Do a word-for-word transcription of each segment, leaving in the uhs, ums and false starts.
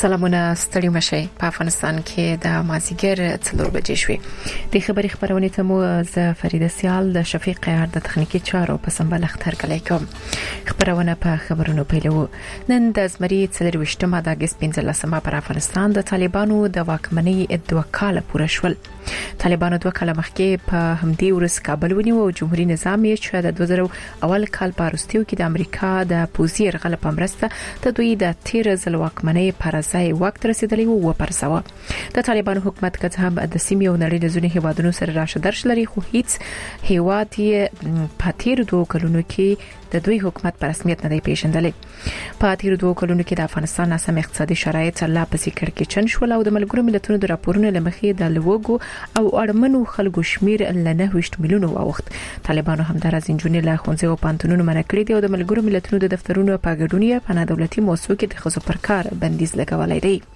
سلامونه ستړي مشه په افغانستان کې د مازیګر څلور بجې شوې د خبري خبرونه ته مو ز فریده سیال د شفیق قهر د تخنیکی چارو په سمبل اختر کلی کوم خبرونه په خبرونو پیلو نن د زمري څلور وشتمه د اگست پنځلسمه پر افغانستان د طالبانو د واکمنۍ دوه کاله پوره شول. طالبانو دوه کاله مخکې په همدې ورځ کابل ونیو او جمهوریت نظام یې چې د دوه زره اول کال په روسیو کې د امریکا د پوزي یرغل په مرسته د دوی د تیر ځل واکمنۍ پر ځای وخت رسیدلی وو پرسوه. د طالبانو حکومت کته هم د سیمې او نړۍ د ځینو هیوادونو سره راشه درش لري خو هیڅ هیواد یې په تیر دوه کلونو کې د دوی حکومت په رسمیت نه دی پیژندلې. په تیر دوه کلونو کې د افغانستان ناسم اقتصادي شرایط لا پسې کړکېچن شول او د ملګرو ملتونو د راپورونو لمخې د لوګو او اړمنو خلکو شمیر ل نه وشت میلیونو وخت. طالبانو هم د رازنجونې له خونځو او پانتونونو منع کړی دی او د ملګرو ملتونو د دفترونو په ګډون په نه دولتي موسسو کې د خصوصي پر کار بندیز لګولای دی.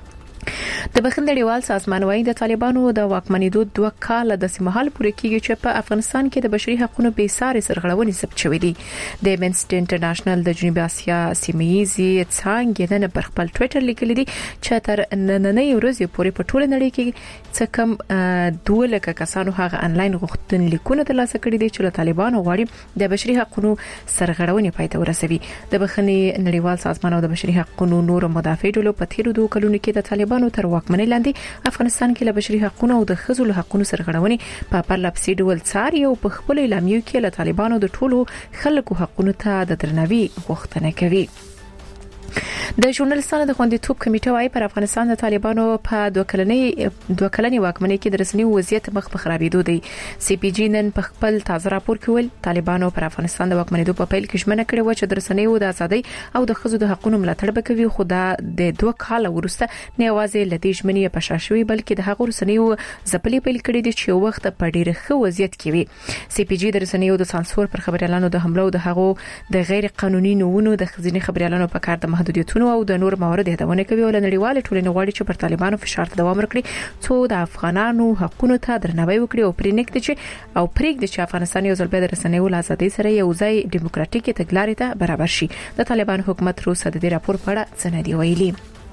د بخښندړیوال سازمان وايي د طالبانو د واکمنېدو دوه کال د سیمهال پورې کېږي چې په افغانستان کې د بشري حقوقو بې ساري سرغړونې ثبت شوې دي. د امنسټي انټرنیشنل د جنوبي اسیا سیمه‌یزي څنګه نه پر خپل ټوئیټر لیکلي دي چې تر نننۍ ورځې پورې په ټوله نړۍ کې څه کم دوه لک کسانو هغه انلاین غوښتنلیکونه ترلاسه کړي دي چې له طالبانو غواړي د بشري حقوقو سرغړونې پای ته ورسوي. د بخښنې نړیوال سازمان او د بشري حقوقو نور مدافع ډلو په تیر دوه کلونو کې د طالبانو تر واکمنۍ لاندې افغانستان کې له بشري حقوقو او د ښځو حقوقو سرغړونې په پرلپسې ډول څاري او په خپل اعلامیو کې له طالبانو د ټولو خلکو حقوقو ته د درناوي غوښتنه کوي. د ژورنالستانو د خوندیتوب کمیټه وايي پر افغانستان د طالبانو په دوه کلنۍ دوه کلنۍ واکمنۍ کې د رسنیو وضعیت مخ په خرابېدو دی. سی پی جی نن په خپل تازه راپور کې ویل طالبانو پر افغانستان د واکمنۍ په پیل کې ژمنه کړې و چې د رسنیو د ازادۍ او د ښځو د حقوقو ملاتړ وکوي خو دا د دوه کال وروسته نه یوازې لدی ژمنې په شاشوي بلکې د هغو رسنیو ځپلې پیل کړې دي چې وخت په ډېر ښه وضعیت کې وي. سی پی جی د رسنیو د سانسور پر خبريالانو د حمله او د هغو د غیر قانوني نوونو د خزینې خبريالانو په کار د محدودیتونو او د نور موارد هداونه کوي او نړیوال ټولنې غواړي چې پر طالبانو فشار ته دوام ورکړي څو د افغانانو حقوقو ته درناوی وکړي او پرېنګد چې او پرېږدي چې افغانستان یو ځل بیا د رسنیو له ازادۍ سره یو ځای ډیموکراتیکي تګلارې ته برابر شي. د طالبان حکومت روسه د دې راپور په اړه څه نه دی ویلي.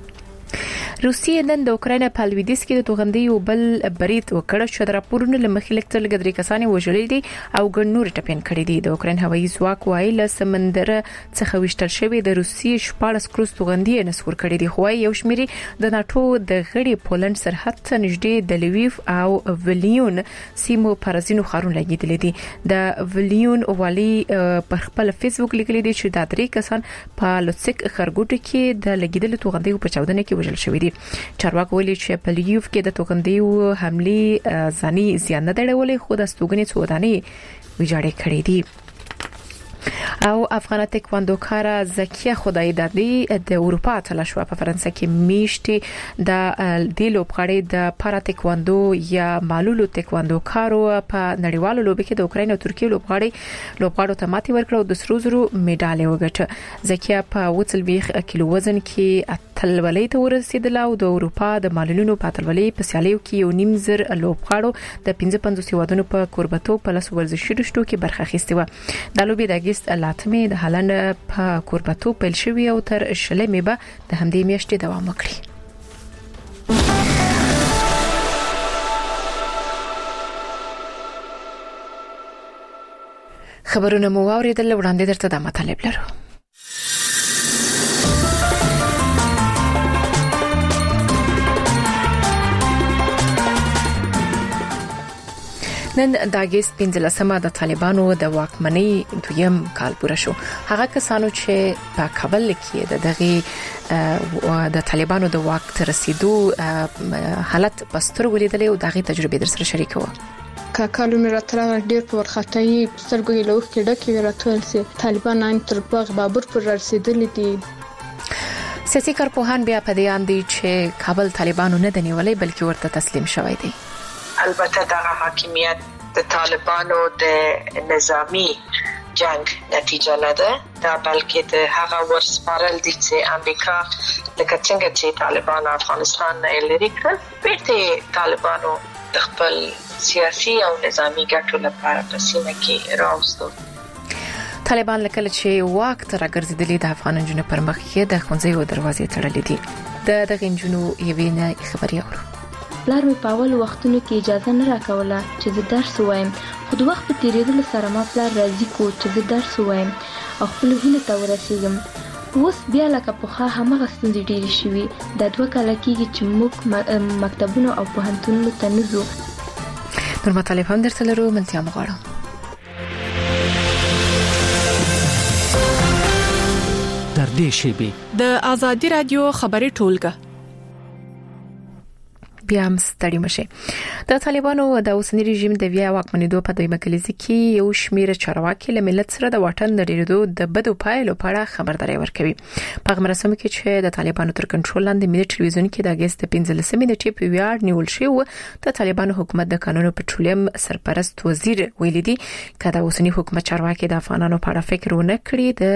روسیه نن د اوکراین په لویدیځ کې د توغندۍ یو بل برید وکړ چې د راپورونو لمخې لکتل غدري کسانې وژلې دي او ګڼ نور ټپین کړي دي. د اوکراین هوایي ځواک وايي له سمندر څخه وشتل شوی د روسیې شپږ کروز توغندۍ نسور کړي دي خو یو شمیري د ناتو د غړي پولند سرحد ته نږدې د لیویف او ویلیون سیمو پرزینو خارون لګیدل دي. د ویلیون والی پر خپل فیسبوک لیکلي دي چې د درې کسان په لوتسک خرګوټ کې د لګیدل توغندۍ په چاودنه کې وژل شوی دي. چارواکو ویلي چې په لیوف کې د توغندیو حمله ځاني زیان نه درولې خو د ستوګنې څودانې ویجاړې کړې دي. او افغان تکواندوکار زکیه خدای دادی د اروپا تلشوا په فرانسه کې میشتي د د لوبغاړي د پارا تکواندو یا مالولو تکواندوکارو په نړیوالو لوبي کې د اوکراین او ترکیه لوبغاړي لوبغاړو ته ماتې ورکړه د سرو زرو میډالې وګټه. زکیه په وڅلويخ کیلو وزن کې اتلولۍ ته ورسېدله او د اروپا د مالولونو په اتلولۍ په سیالیو کې یو نیم زر لوبغاړو د پنځه پنځوس هیوادونو په کوربتو په لاس ورزشي رشتو کې برخه اخیسته و. د لوبي د لاتمه د هالند په کوربتو پیل شوی او تر شلمې به د همدې میاشتې دوام وکړي. خبرونه مو واوریدل وړاندې درته د مطالب لرو. نن د اگست پنځلسمه د طالبانو د واکمنۍ دویم کال پوره شو. هغه کسانو چې په کابل کې د دغه د طالبانو د واک تر رسیدو حالت پستر ولیدل او دغه تجربه در سره شریکو. کاکالو مې راتله ډېر په ورخطایي سترګو یې لوخ کې ډکې راتول سي طالبان تر باغ بابر پر رسیدل دي. سیاسي کارپوهان بیا په دې اندي چې کابل طالبانو نه د نیولې بلکې ورته تسلیم شوی دی. البته دغه حاکمیت د طالبانو د نظامی جنگ نتیجه نه ده دا بلکې د هغه ورسپارل دي چې امریکا لکه څنګه چې طالبان افغانستان نه لري کړ بیرته طالبانو د خپل سیاسي او نظامی ګټو لپاره په سیمه کې راوستل. طالبان لکه چې واک تر راګرځېدلې د افغان جنونو پر مخ کې د خونځې او دروازې تړلې دي. د دغه جنو یوې نه خبري اورو. پلار مې په اول وختونو کې اجازه نه راکوله چې زه درس وایم، خو د وخت په تیریدلو سره ما پلار راضي کو چې زه درس وایم او خپل هیله ته ورسېږم. اوس بیا لکه پخوا همغه ستونزې ډېرې شوي. دا دوه کاله کېږي چې موږ مکتبونو او پوهنتونونو ته نه ځو. نور مطالب هم درته لرو، ملتیا مو غواړم. تر دې شیبې د آزادي رادیو خبري ټولګه بیا هم ستړي مشه. د طالبانو د اوسنی رژیم د بیا واکمنېدو په دویمه کلیزه کې یو شمېر چارواکي له ملت سره د واټن د ډیرېدو د بدو پایلو په اړه خبرداري ورکوي. په مراسمو کې چې د طالبانو تر کنټرول لاندې ملي ټلویزیون کې د اگست پنځلسمې نیټې په ویاړ نیول شوی و. د طالبانو حکومت د قانون پټرولیم سرپرست وزیر ویلي دی کله اوسنی حکومت چارواکي د افغانانو په اړه فکر ونه کړی د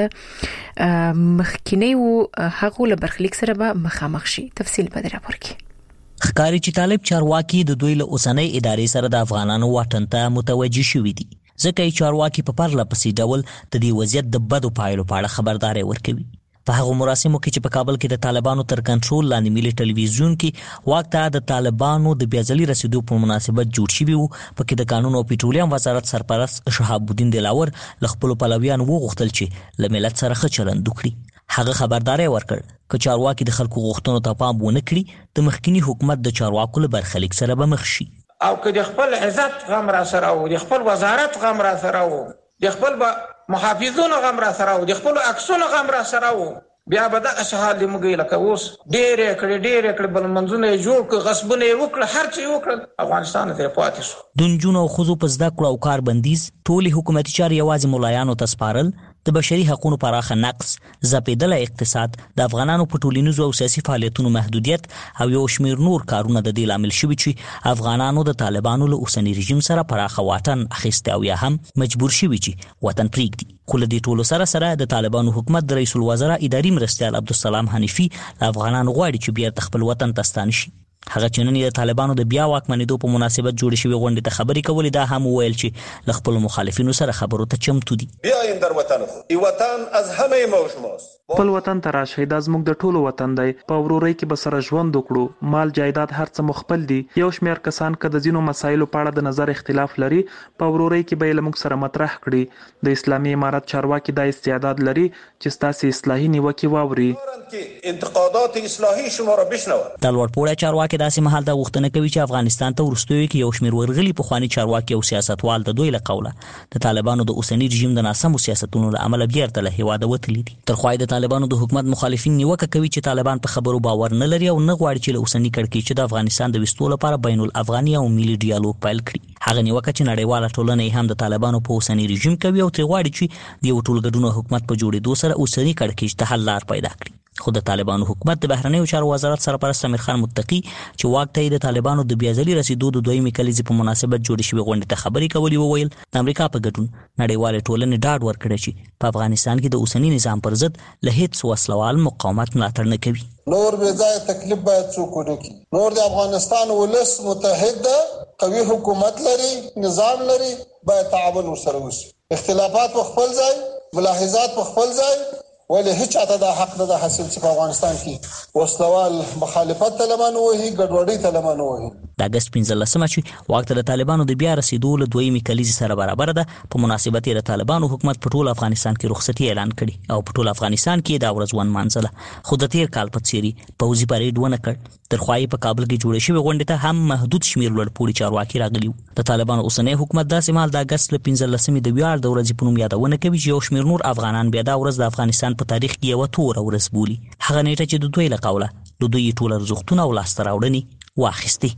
مخکینی او هغه له برخلیک سره به مخامخ شي. تفصیل په دې راپور کې ښکاری چې طالب چارواکي د دوی له اوسنۍ ادارې سره د افغانانو واټن ته متوجي شوي دي، ځکه چې چارواکي په پرله پسې ډول د دې وضعیت د بدو پایلو په اړه خبرداري ورکوي. په هغه مراسمو کې چې په کابل کې د طالبانو تر کنټرول لاندې ملي ټلویزیون کې واک ته د طالبانو د بیا ځلي رسیدو په مناسبت جوړ شوی وو، پکې د قانون او پټرولیم وزارت سرپرست شهاب الدین دلاور ل خپل پلویان وغوښتل چې له ملت سره ښه چلند وکړي. هغه خبرداري ورکړ چې چارواکي د خلکو غوښتنو ته پام ونه کړي د مخکینی حکومت د چارواکو له برخلیک سره به مخ شي. او که د خپل عزت غم را سره او د خپل وزارت غم را سره او د خپل محافظونو غم را سره او د خپل عکسونو غم را سره او بیا به دغه شهال دی موږ لکه اوس ډېر کړي ډېر کړي بل منځونه جوړ کړ غصبونه وکړ هر څه وکړ افغانستان ته پاتې شو. د نجونو او ښځو په زده کړو او کار بندیز، ټولې حکومتي چارې یوازې ملایانو ته سپارل، د بشري حقوقو پراخه نقص، ځپېدلی اقتصاد، د افغانانو په ټولنیزو او سیاسي فعالیتونو محدودیت او یو شمېر نور کارونه د دې لامل شوي چې افغانانو د طالبانو له اوسني رژیم سره پراخه واټن اخیستی او یا هم مجبور شوي چې وطن پرېږدي. خو له دې ټولو سره سره د طالبانو حکومت د رئیس الوزرا اداري مرستیال عبدالسلام حنیفي افغانانو غواړي چې بیرته خپل وطن ته ستانه شي. هغه چې نن د طالبانو د بیا واکمنېدو په مناسبت جوړ شوی غونډې ته خبرې کولې، دا هم وویل چې له خپل مخالفینو سره خبرو ته چمتو دي. بیایم در وطن خود ای وطن از همه ما شماست. خپل وطن ته راشئ، دا زموږ د ټولو وطن دی. په ورورۍ کې به سره ژوند وکړو. مال جایداد هر څه مخبل دي. یو شمېر کسان که د ځینو مسایلو په اړه د نظر اختلاف لري، په ورورۍ کې به یې له موږ سره مطرح کړي. د اسلامي امارت چارواکي دا استعداد لري چې ستاسې اصلاحي نیوکې واوري. انتقادات اصلاحي شما را بشنوه. د لوړپوړی چارواکي داسې مهال دا غوښتنه کوي چې افغانستان ته وروستیو کې یو شمېر ورغلي پخواني چارواکي او سیاستوال د دوی له قوله د طالبانو د اوسني رژیم د ناسمو سیاستونو له امله بیرته له هېواده وتلي دي. تر خوا یې د طالبانو د حکومت مخالفین نیوکه کوي چې طالبان په خبرو باور نه لري او نه غواړي چې له اوسني کړکېچ د افغانستان د وستو لپاره بین الافغاني او ملي ډیالوګ پیل کړي. هغه نیوکه چې نړیواله ټولنه هم د طالبانو په اوسني رژیم کوي او ترې غواړي چې د یو ټولګډون حکومت په جوړېدو سره اوسني کړکېچ ته حل لار پیدا کړي. خو د طالبانو حکومت د بهرنیو چارو وزارت سرپرست امیر خان متقي چې واک ته د طالبانو د بیا ځلي رسیدو د دویمې کلیزې په مناسبت جوړې شوې غونډې ته خبرې کولې، وویل د امریکا په ګډون نړیوالې ټولنې ډاډ ورکړی چې په افغانستان کې د اوسني نظام پر ضد له هیڅ وسلوال مقاومت ملاتړ نه کوي. نور بې ځایه تکلیف باید څوک ونه کړي. نور د افغانستان ولس متحد قوي حکومت لري، نظام لري، باید تعامل ورسره وشي. اختلافات په خپل ځای، ملاحظات په خپل ځای، ولی هیڅ چاته دا حق نه حاصل چې په افغانستان کې وسلوال مخالفت ته لمن وهي، ګډوډۍ ته لمن وهي. د اگست پنځلسمه چې واک ته د طالبانو د بیا رسیدو له دویمې کلیزې سره برابر ده، په مناسبت یې د طالبانو حکومت په ټول افغانستان کې رخصتي اعلان کړي او په ټول افغانستان کې دا ورځ ونمانځله. خو د تیر کال په څېر پوځي پریډ ونه کړ. تر خوا یې په کابل کې جوړې شوې غونډې ته هم محدود شمېر لوړپوړي چارواکي راغلي وو. د طالبانو اوسنی حکومت داسې مهال د اګست له پنځلسمې د ویاړ د ورځې په نوم یادونه کوي چې یو شمېر نور افغانان بیا دا ورځ د افغانستان په تاریخ کې یوه توره ورځ بولي. هغه نیټه چې د دوی له قوله د دوی ټول ارزښتونه او لاسته راوړنې واخیستې.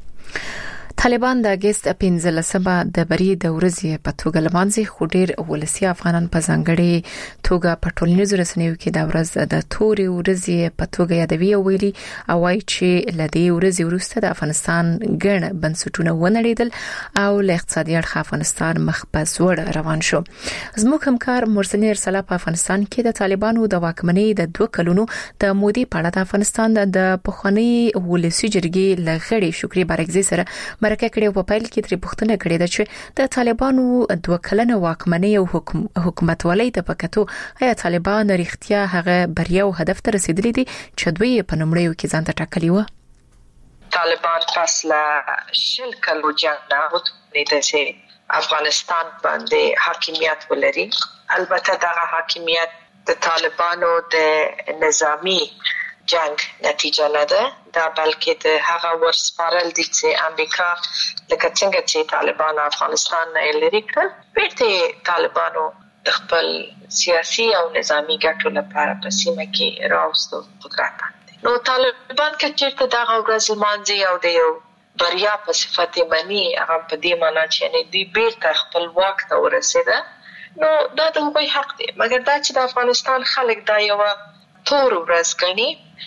طالبان د اگست پنځلسمه د بری د ورځې په توګه لمانځي، خو ډیر ولسی افغانان په ځانګړي توګه په ټولنیزو رسنیو کې د ورځ د تورې ورځې په توګه یادوي او ویلي او وايي چې لدې ورځې وروسته د افغانستان ګڼ بنسټونه ونړېدل او له اقتصادي اړخ افغانستان مخ په ځوړ روان شو. زموږ همکار مرسل ارسلا په افغانستان کې د طالبانو د واکمنۍ د دوه کلونو د مودې په اړه د افغانستان د پخوانی ولسی جرګې لغړي شکري بارګزي سره مرکه کړي په پیل کې تر پښتنه کړي د چې د طالبانو دوه کلنه واکمنۍ او حکومت ولې ته پکاتو آیا طالبان رښتیا هغه بریا او هدف ته رسیدلي دي چې دوی په نومړیو کې ځان ته ټاکلي و؟ طالبان پس لا شل کلو جنگ نه وته چې افغانستان باندې حاکمیت ولري. البته دا حاکمیت د طالبانو د نظامی جنگ نتیجه نه ده، دا بلکې د هغه ورسپارل دي چې امریکا لکه څنګه چې طالبان افغانستان نه لري کړل، بیرته طالبانو خپل سیاسي او نظامی ګټو لپاره په سیمه کې راوستو قدرت باندې. نو طالبان کې چې دا ورځ مانځي او د یو بریا په صفت منی هغه په دې معنی چې نه دی بیرته خپل واک ته ورسېده، نو دا د هغوی حق دی. مګر دا چې د افغانستان خلک دا یو تور ورځ ګڼي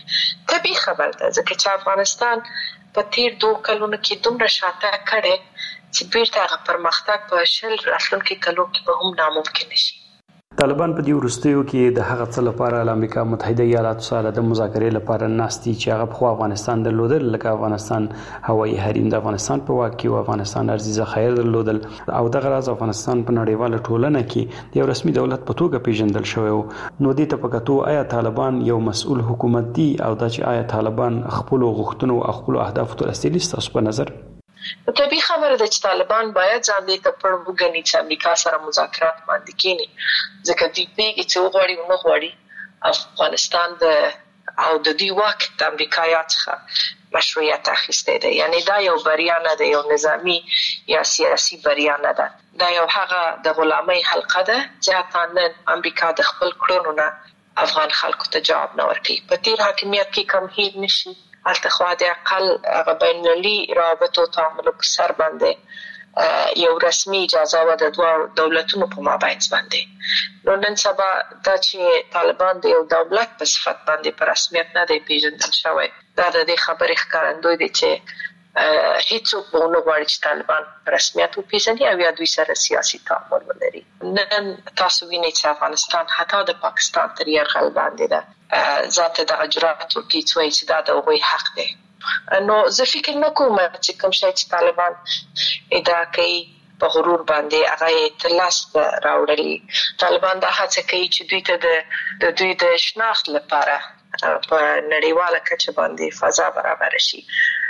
طبیعي خبر ده، ځکه چې افغانستان په تیر دوه کلونو کې دومره شاته کړي چې بیرته هغه پرمختګ په شل راتلونکي کلو کې به هم ناممکن شي. طالبان په دې وروستیو کې د هغه څه لپاره د امریکا متحده ایالاتو سره د مذاکرې لپاره ناستي چې هغه په افغانستان درلودل، لکه افغانستان هوایي حریم د افغانستان په واک کې او افغانستان ارضي ذخایر درلودل، او دغه راز افغانستان په نړیواله ټولنه کې د یو رسمي دولت په توګه پیژندل شوی. نو دې ته پکاتو آیا طالبان یو مسؤل حکومت دي او دا چې آیا طالبان خپل غوښتنو او خپل اهداف ته رسیدلي ستاسو په نظر؟ طبیعي خبره ده چې طالبان باید ځان دې ته پړ وګڼي چې امریکا سره مذاکرات باندې کینی، ځکه دوی پیږي چې وغواړي او نه غواړي افغانستان د او د دوی واک د امریکایانو څخه مشروعیت اخیسته ده. یعنی دا یو بریا نه ده، یو نظامی یا سیاسي بریا نه ده، دا یو هغه د غلامۍ حلقه ده چې تانن امریکا د خپل کړنو نه افغان خلکو ته جواب نه ورکړي. په تیر حاکمیت کې کم هیر نشي البته خو د اقل بین المللي روابطو تعامل په سر باندې یو رسمي اجازه و د دوه دولتونو په مابین باندې. نو نن سبا دا چې طالبان د یو دولت په صفت باندې په رسمیت نه دی پیژندل شوی، دا د دې خبرې ښکارندوی دی چې هیڅوک به نه غواړي چې طالبان په رسمیت وپیژني او یا دوی سره سیاسي تعامل ولري. نن تاسو وینئ چې افغانستان حتی د پاکستان تر یرغل باندې ده ذات د اجرات ورکی چې دا د هغوی حق دی. نو زه فکر نه کوم چې کوم شی چې طالبان ادعا کوي په غرور باندې هغه ترلاسه راوړي. طالبان دا هڅه کوي چې دوی ته د دوی د شناخت لپاره په نړیواله کچه باندې فضا برابر شي.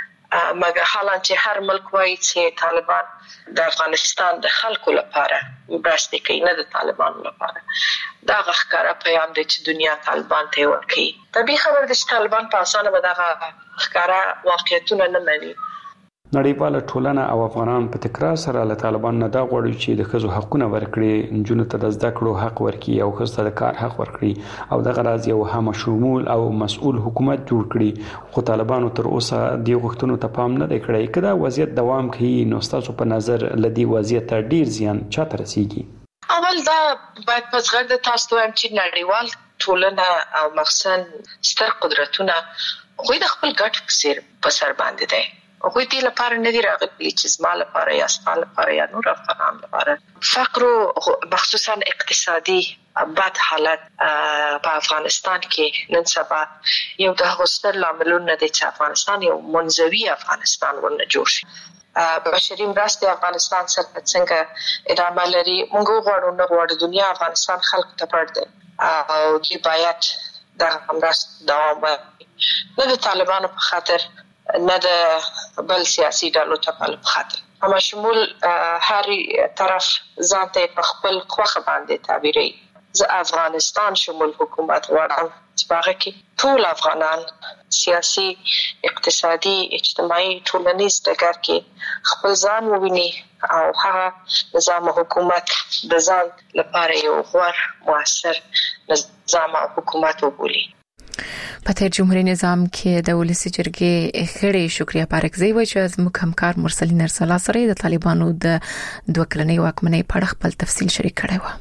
مګر حالا چې هر ملک وایي چې طالبان د افغانستان د خلکو لپاره مرسته کوي نه د طالبانو لپاره، دا ښکاره پیغام دی چې دنیا طالبان ته ورکوي. طبیعي خبره ده چې طالبان په اسانه به دغه ښکاره واقعیتونه نه مني. نړیواله ټولنه او افغانان په تکرار سره له طالبان نه دا غواړي چې د ښځو حقونه ورکړي، نجونو ته د زده کړو حق ورکړي او ښځو ته د کار حق ورکړي او دغه راز یو هم شمول او مسؤل حکومت جوړ کړي. خو طالبانو تر اوسه د غوښتنو ته پام نه دی کړی. کله وضعیت دوام کوي نو ستاسو په نظر لدی وضعیت ډیر زیان چاته رسیږي؟ اول دا باید په ځغړ د تاسو هم چې نړیوال ټولنه او مخصوصا ستر قدرتونه خو د خپل ګټ سر په سر باندې دی. هغوی دې لپاره نه دي راغلي چې زما لپاره یا ستا لپاره یا نور افغانان لپاره. فقر مخصوصا اقتصادي بد حالت په افغانستان کې نن سبا یو د هغو ستر لاملونه دی چې افغانستان یو منزوي افغانستان ورنه جوړ شي. بشري مرستې افغانستان سره څنګه ادامه لري، موږ غواړو نه غواړو دنیا افغانستان خلکو ته پړ دی او دوی باید دغه مرستې دوام ورکړي، نه د طالبانو په خاطر نه د بل سیاسي ډلو ته په خاطر. اما شمول هر طرف ځان ته په خپل خوښه باندې تعبیري. زه افغانستان شمول حکومت غواړم چې هغه کې ټول افغانان سیاسي، اقتصادي، اجتماعي، ټولنیز ډګر کې خپل ځان وویني او هغه نظام حکومت د ځان لپاره یو غوره موثر نظام حکومت وبولي. په تیر جمهوریت نظام کې د ولسی جرګې خړې شکریا پارکزی وایي چې زموږ همکار مرسلین ارسلا سره د طالبانو د دوه کلنۍ واکمنۍ په اړه خپل تفصیل شریک کړی و.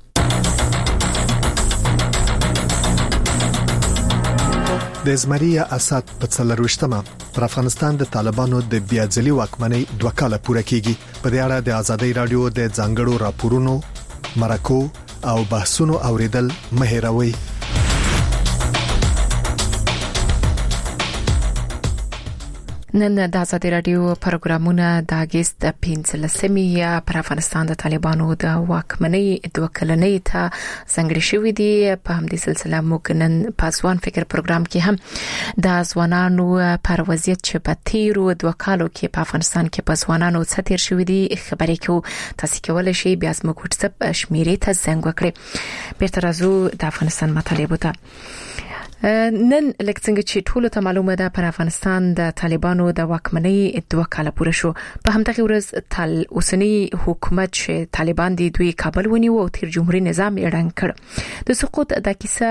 د زمری اسد په څلروشتمه پر افغانستان د طالبانو د بیا ځلي واکمنۍ دوه کاله پوره کیږي. په دې اړه د ازادي رادیو د ځانګړو راپورونو، مرکو او بحثونو اوریدل مهیروي. نن د آزادي رادیو پروګرامونه د اگست پنځلسمې پر افغانستان د طالبانو د واکمنۍ دوه کلنۍ ته څنګه شوې دي. په همدې سلسله موږ نن په ځوان فکر پروګرام کې هم د ځوانانو پر وضعیت چې په تیرو دوه کالو کې په افغانستان کې په ځوانانو څه تیر شوې دي خبرې کوو. تاسو کولای شئ بیا زموږ واتساپ شمیرې ته زنګ وکړئ. بیرته راځو د افغانستان مطالبه ته. نن لکه څنګه چې ټول ته معلومه ده پر افغانستان د طالبانو د واکمنۍ دوه کال پوره شو. په همدغه ورځ تل اوسنی حکومت چې طالبان د دوی کابل ونیو او تیر جمهوریت نظام اعلان کړ. د سقوط د کیسه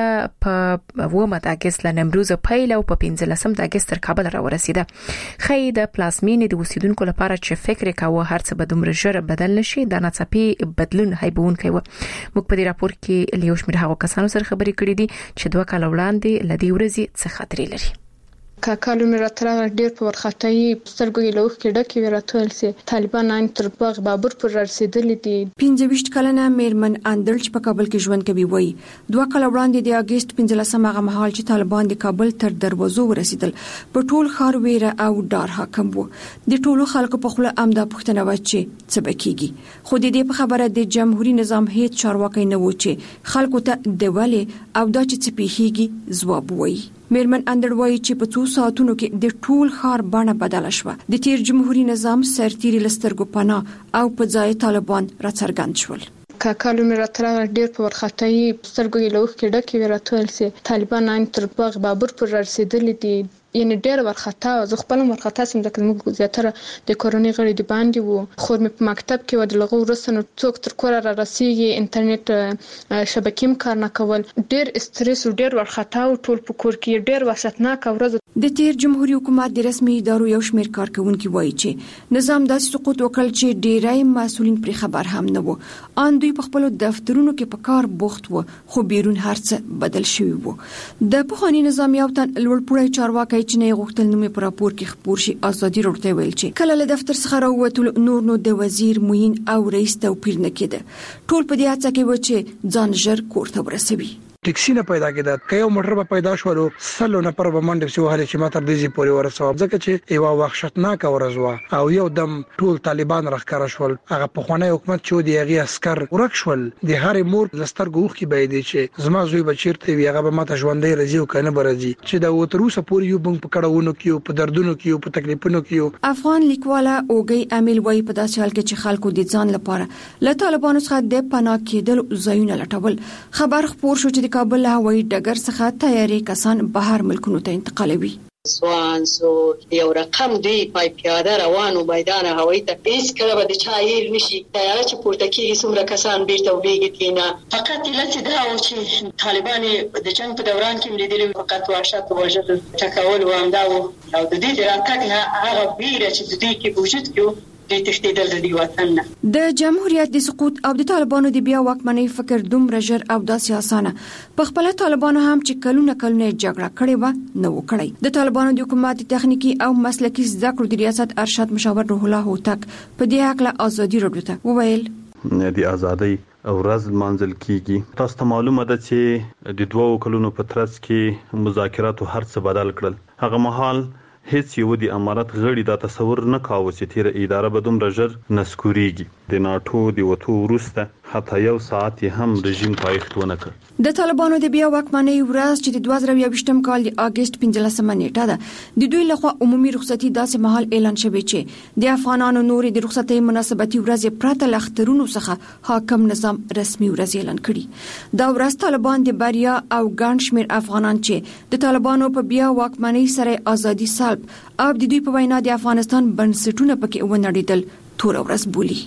په اومه د اگست ل نمروز پیل او په پنځلسم د اگست تر کابل را ورسیده. خې د پلاسمینې د اوسیدونکو لپاره چې فکر کاوه هر څه به دومره ژر بدل نشي د ناڅاپي بدلون هیبون کوي. موږ په دې راپور کې لیوشمیر هغه کسانو سره خبرې کړې دي چې دوه کال وړاندې لدی ورځي څه خاطرې لري. کاکالو مې راتراغ ډیر په ورخطای سترګو یې لوخ کې ډکې وراتول سي طالبان ان تر باغ بابر پر رسیدلې دي. پنځه ویشت کلنه میرمن اندل چې په کابل کې ژوند کوي وایي دوه کال وړاندې د اگست پنځلسم هغه مهال چې طالبان د کابل تر دروازو ورسیدل په ټول ښار ویره او ډار حاکم وو. د ټولو خلکو په خپل امدا پښتنه و چې څه بکیږي. خو د دې په خبره د جمهوریت نظام هیڅ چارواکي نه و چې خلکو ته د ولی او د چې پیخيږي ځواب وایي. میرمن اندر وایي چې په څو ساعتونو کې د ټول ښار بڼه بدله شوه. د تیر جمهوریت نظام سرتیري لسترګو پناه او په ځای طالبان راڅرګند شول. کاکالو مې راتراغ ډیر په ورخطای سترګو یې لوخ کې ډکې وراتول سي طالبان ان تر باغ بابر پر رسیدلې دي. یعنی ډیر ورخطا او زه خپل ورخطا سم ځکه موږ زیاتره د کورونی غړي دی باندې وو. خو مې په مکتب کې و د لغو ورسنه څوک تر کور را رسیږي انټرنیټ شبکې کار نه کول ډیر استرس او ډیر ورخطا او ټول په کور کې ډیر وحشتناک ورځ. د تیر جمهوریت حکومت د رسمي ادارو یو شمېر کارکونکو وایي چې نظام داسې سقوط وکړ چې ډیرای مسؤلین پر خبر هم نه وو. ان دوی په خپل دفترونو کې په کار بوخت وو خو بیرون هرڅه بدل شوی وو. د پخوانی نظام یو تن لوړپوړی چارواکي چې نه غوښتل نومې پر راپور کې خبر شي ازادي ورته ویل چې کله له دفتر څخه راووتل نور نو د وزیر موین او رئیس توپیر نه کېده. ټول په دې هڅه کې و چې ځان ژر کور ته ورسوي. ټیکسي نه پیدا کېده که یو موټر به پیدا شو سلو نه پر باندې څه وهل چې ماته د دې پورې ورسو ځکه چې یو وحشتناک ورځ او یو دم ټول طالبان راخکاره شول. هغه په خوانی حکومت چې دی هغه عسكر ورک شول. د هرې مور لستر ګوخ کې به دی چې زما زوی بچیرته وي هغه به ماته ژوندې رځي او کنه برځي چې دا وتروسه پورې یو بنګ په کډهونو کې په دردونو کې په تکلیفونو کې. افغان لیکواله اوګي امیل وای په داسې حال کې چې خلکو د ځان لپاره له طالبانو څخه د پناه کېدل ځایونه لټول. خبر خبر شو چې د کابل هوایي ډګر څخه تیاری کسان بهر ملکونو ته انتقالوي. سوان سو یو رقم دی پای پیاده روانو میدان هوایي ته هیڅ کله به د چایر نشي تیار چې پورته کېږي څومره کسان بیرته وبېږي کینا فقط لته دا او چې طالبان د جنگ په دوران کې ملیدل فقط وحشت او وجد تکول و امدا او د دې دراتګ هغه بیره چې د دې کې وجود کې د تشدید د وطن د جمهوریت د سقوط او د طالبانو د بیا واکمنۍ فکر دومره ژر او د سیاسانه په خپل طالبانو هم چې کلونه کلونه جګړه کړې و نو کړی. د طالبانو د حکومت تخنیکی او مسلکی زده کړو د ریاست ارشد مشاور روح الله هوتک په دې حق ازادي راډیو ته وویل د ازادۍ ورځ منځل کیږي. تاسو ته معلومه ده چې د دوه کلونو په ترڅ کې مذاکرات هر څه بدل کړل. هغه مهال هیڅ یو د امارات غړي دا تصور نه کاوه چې تیر اداره به دومره ژر نسکوريږي. د ناتو د وټو وروسته حتی یو ساعت هم رژیم پایښت ونه کړ. د طالبانو د بیا واکمنۍ ورځ چې د دوه زره یوویشتم کال د اگست پنځلسمه نیټه ده د دوی لخوا عمومي رخصتي داسې مهال اعلان شوی چې د افغانانو نور د رخصتۍ مناسبتي ورځ پرته لخترونو څخه حاکم نظام رسمي ورځ اعلان کړي. دا ورځ طالبان د بریا او ګڼ شمېر افغانان چې د طالبانو په بیا واکمنۍ سره ازادي سلب او د دوی په وینا د افغانستان بنسټونه پکې ونړیدل تور ورځ بولي.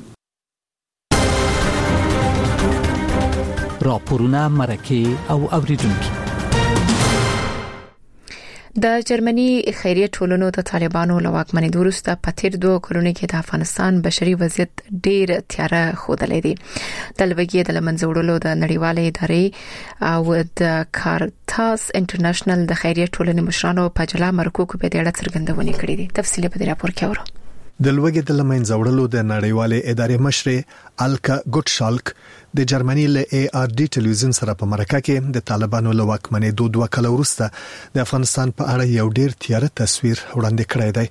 راپورونه مرکه او اوریدونکو. د جرمني خیریه ټولنو د طالبانو له واکمنۍ وروسته په تیر دوه کلونو کې د افغانستان بشري وضعیت ډیر تیاره ښودلې دي. د لوګي د لمنځوړلو د نړیوالې ادارې او د کارتاس انټرنیشنل د خیریه ټولنې مشرانو په جلا مرکو کې په دې اړه څرګندونه کړې دي. تفصیل په دې راپور کې اورو. د لوګي د لمنځوړلو د نړیوالې ادارې مشر الکا ګوټشالک د جرمني له ای آر ډي ټلویزیون سره په مرکه کې د طالبانو له واکمنۍ دوه دوه کال وروسته د افغانستان په اړه یو ډیر تیاره تصویر وړاندې کړی دی.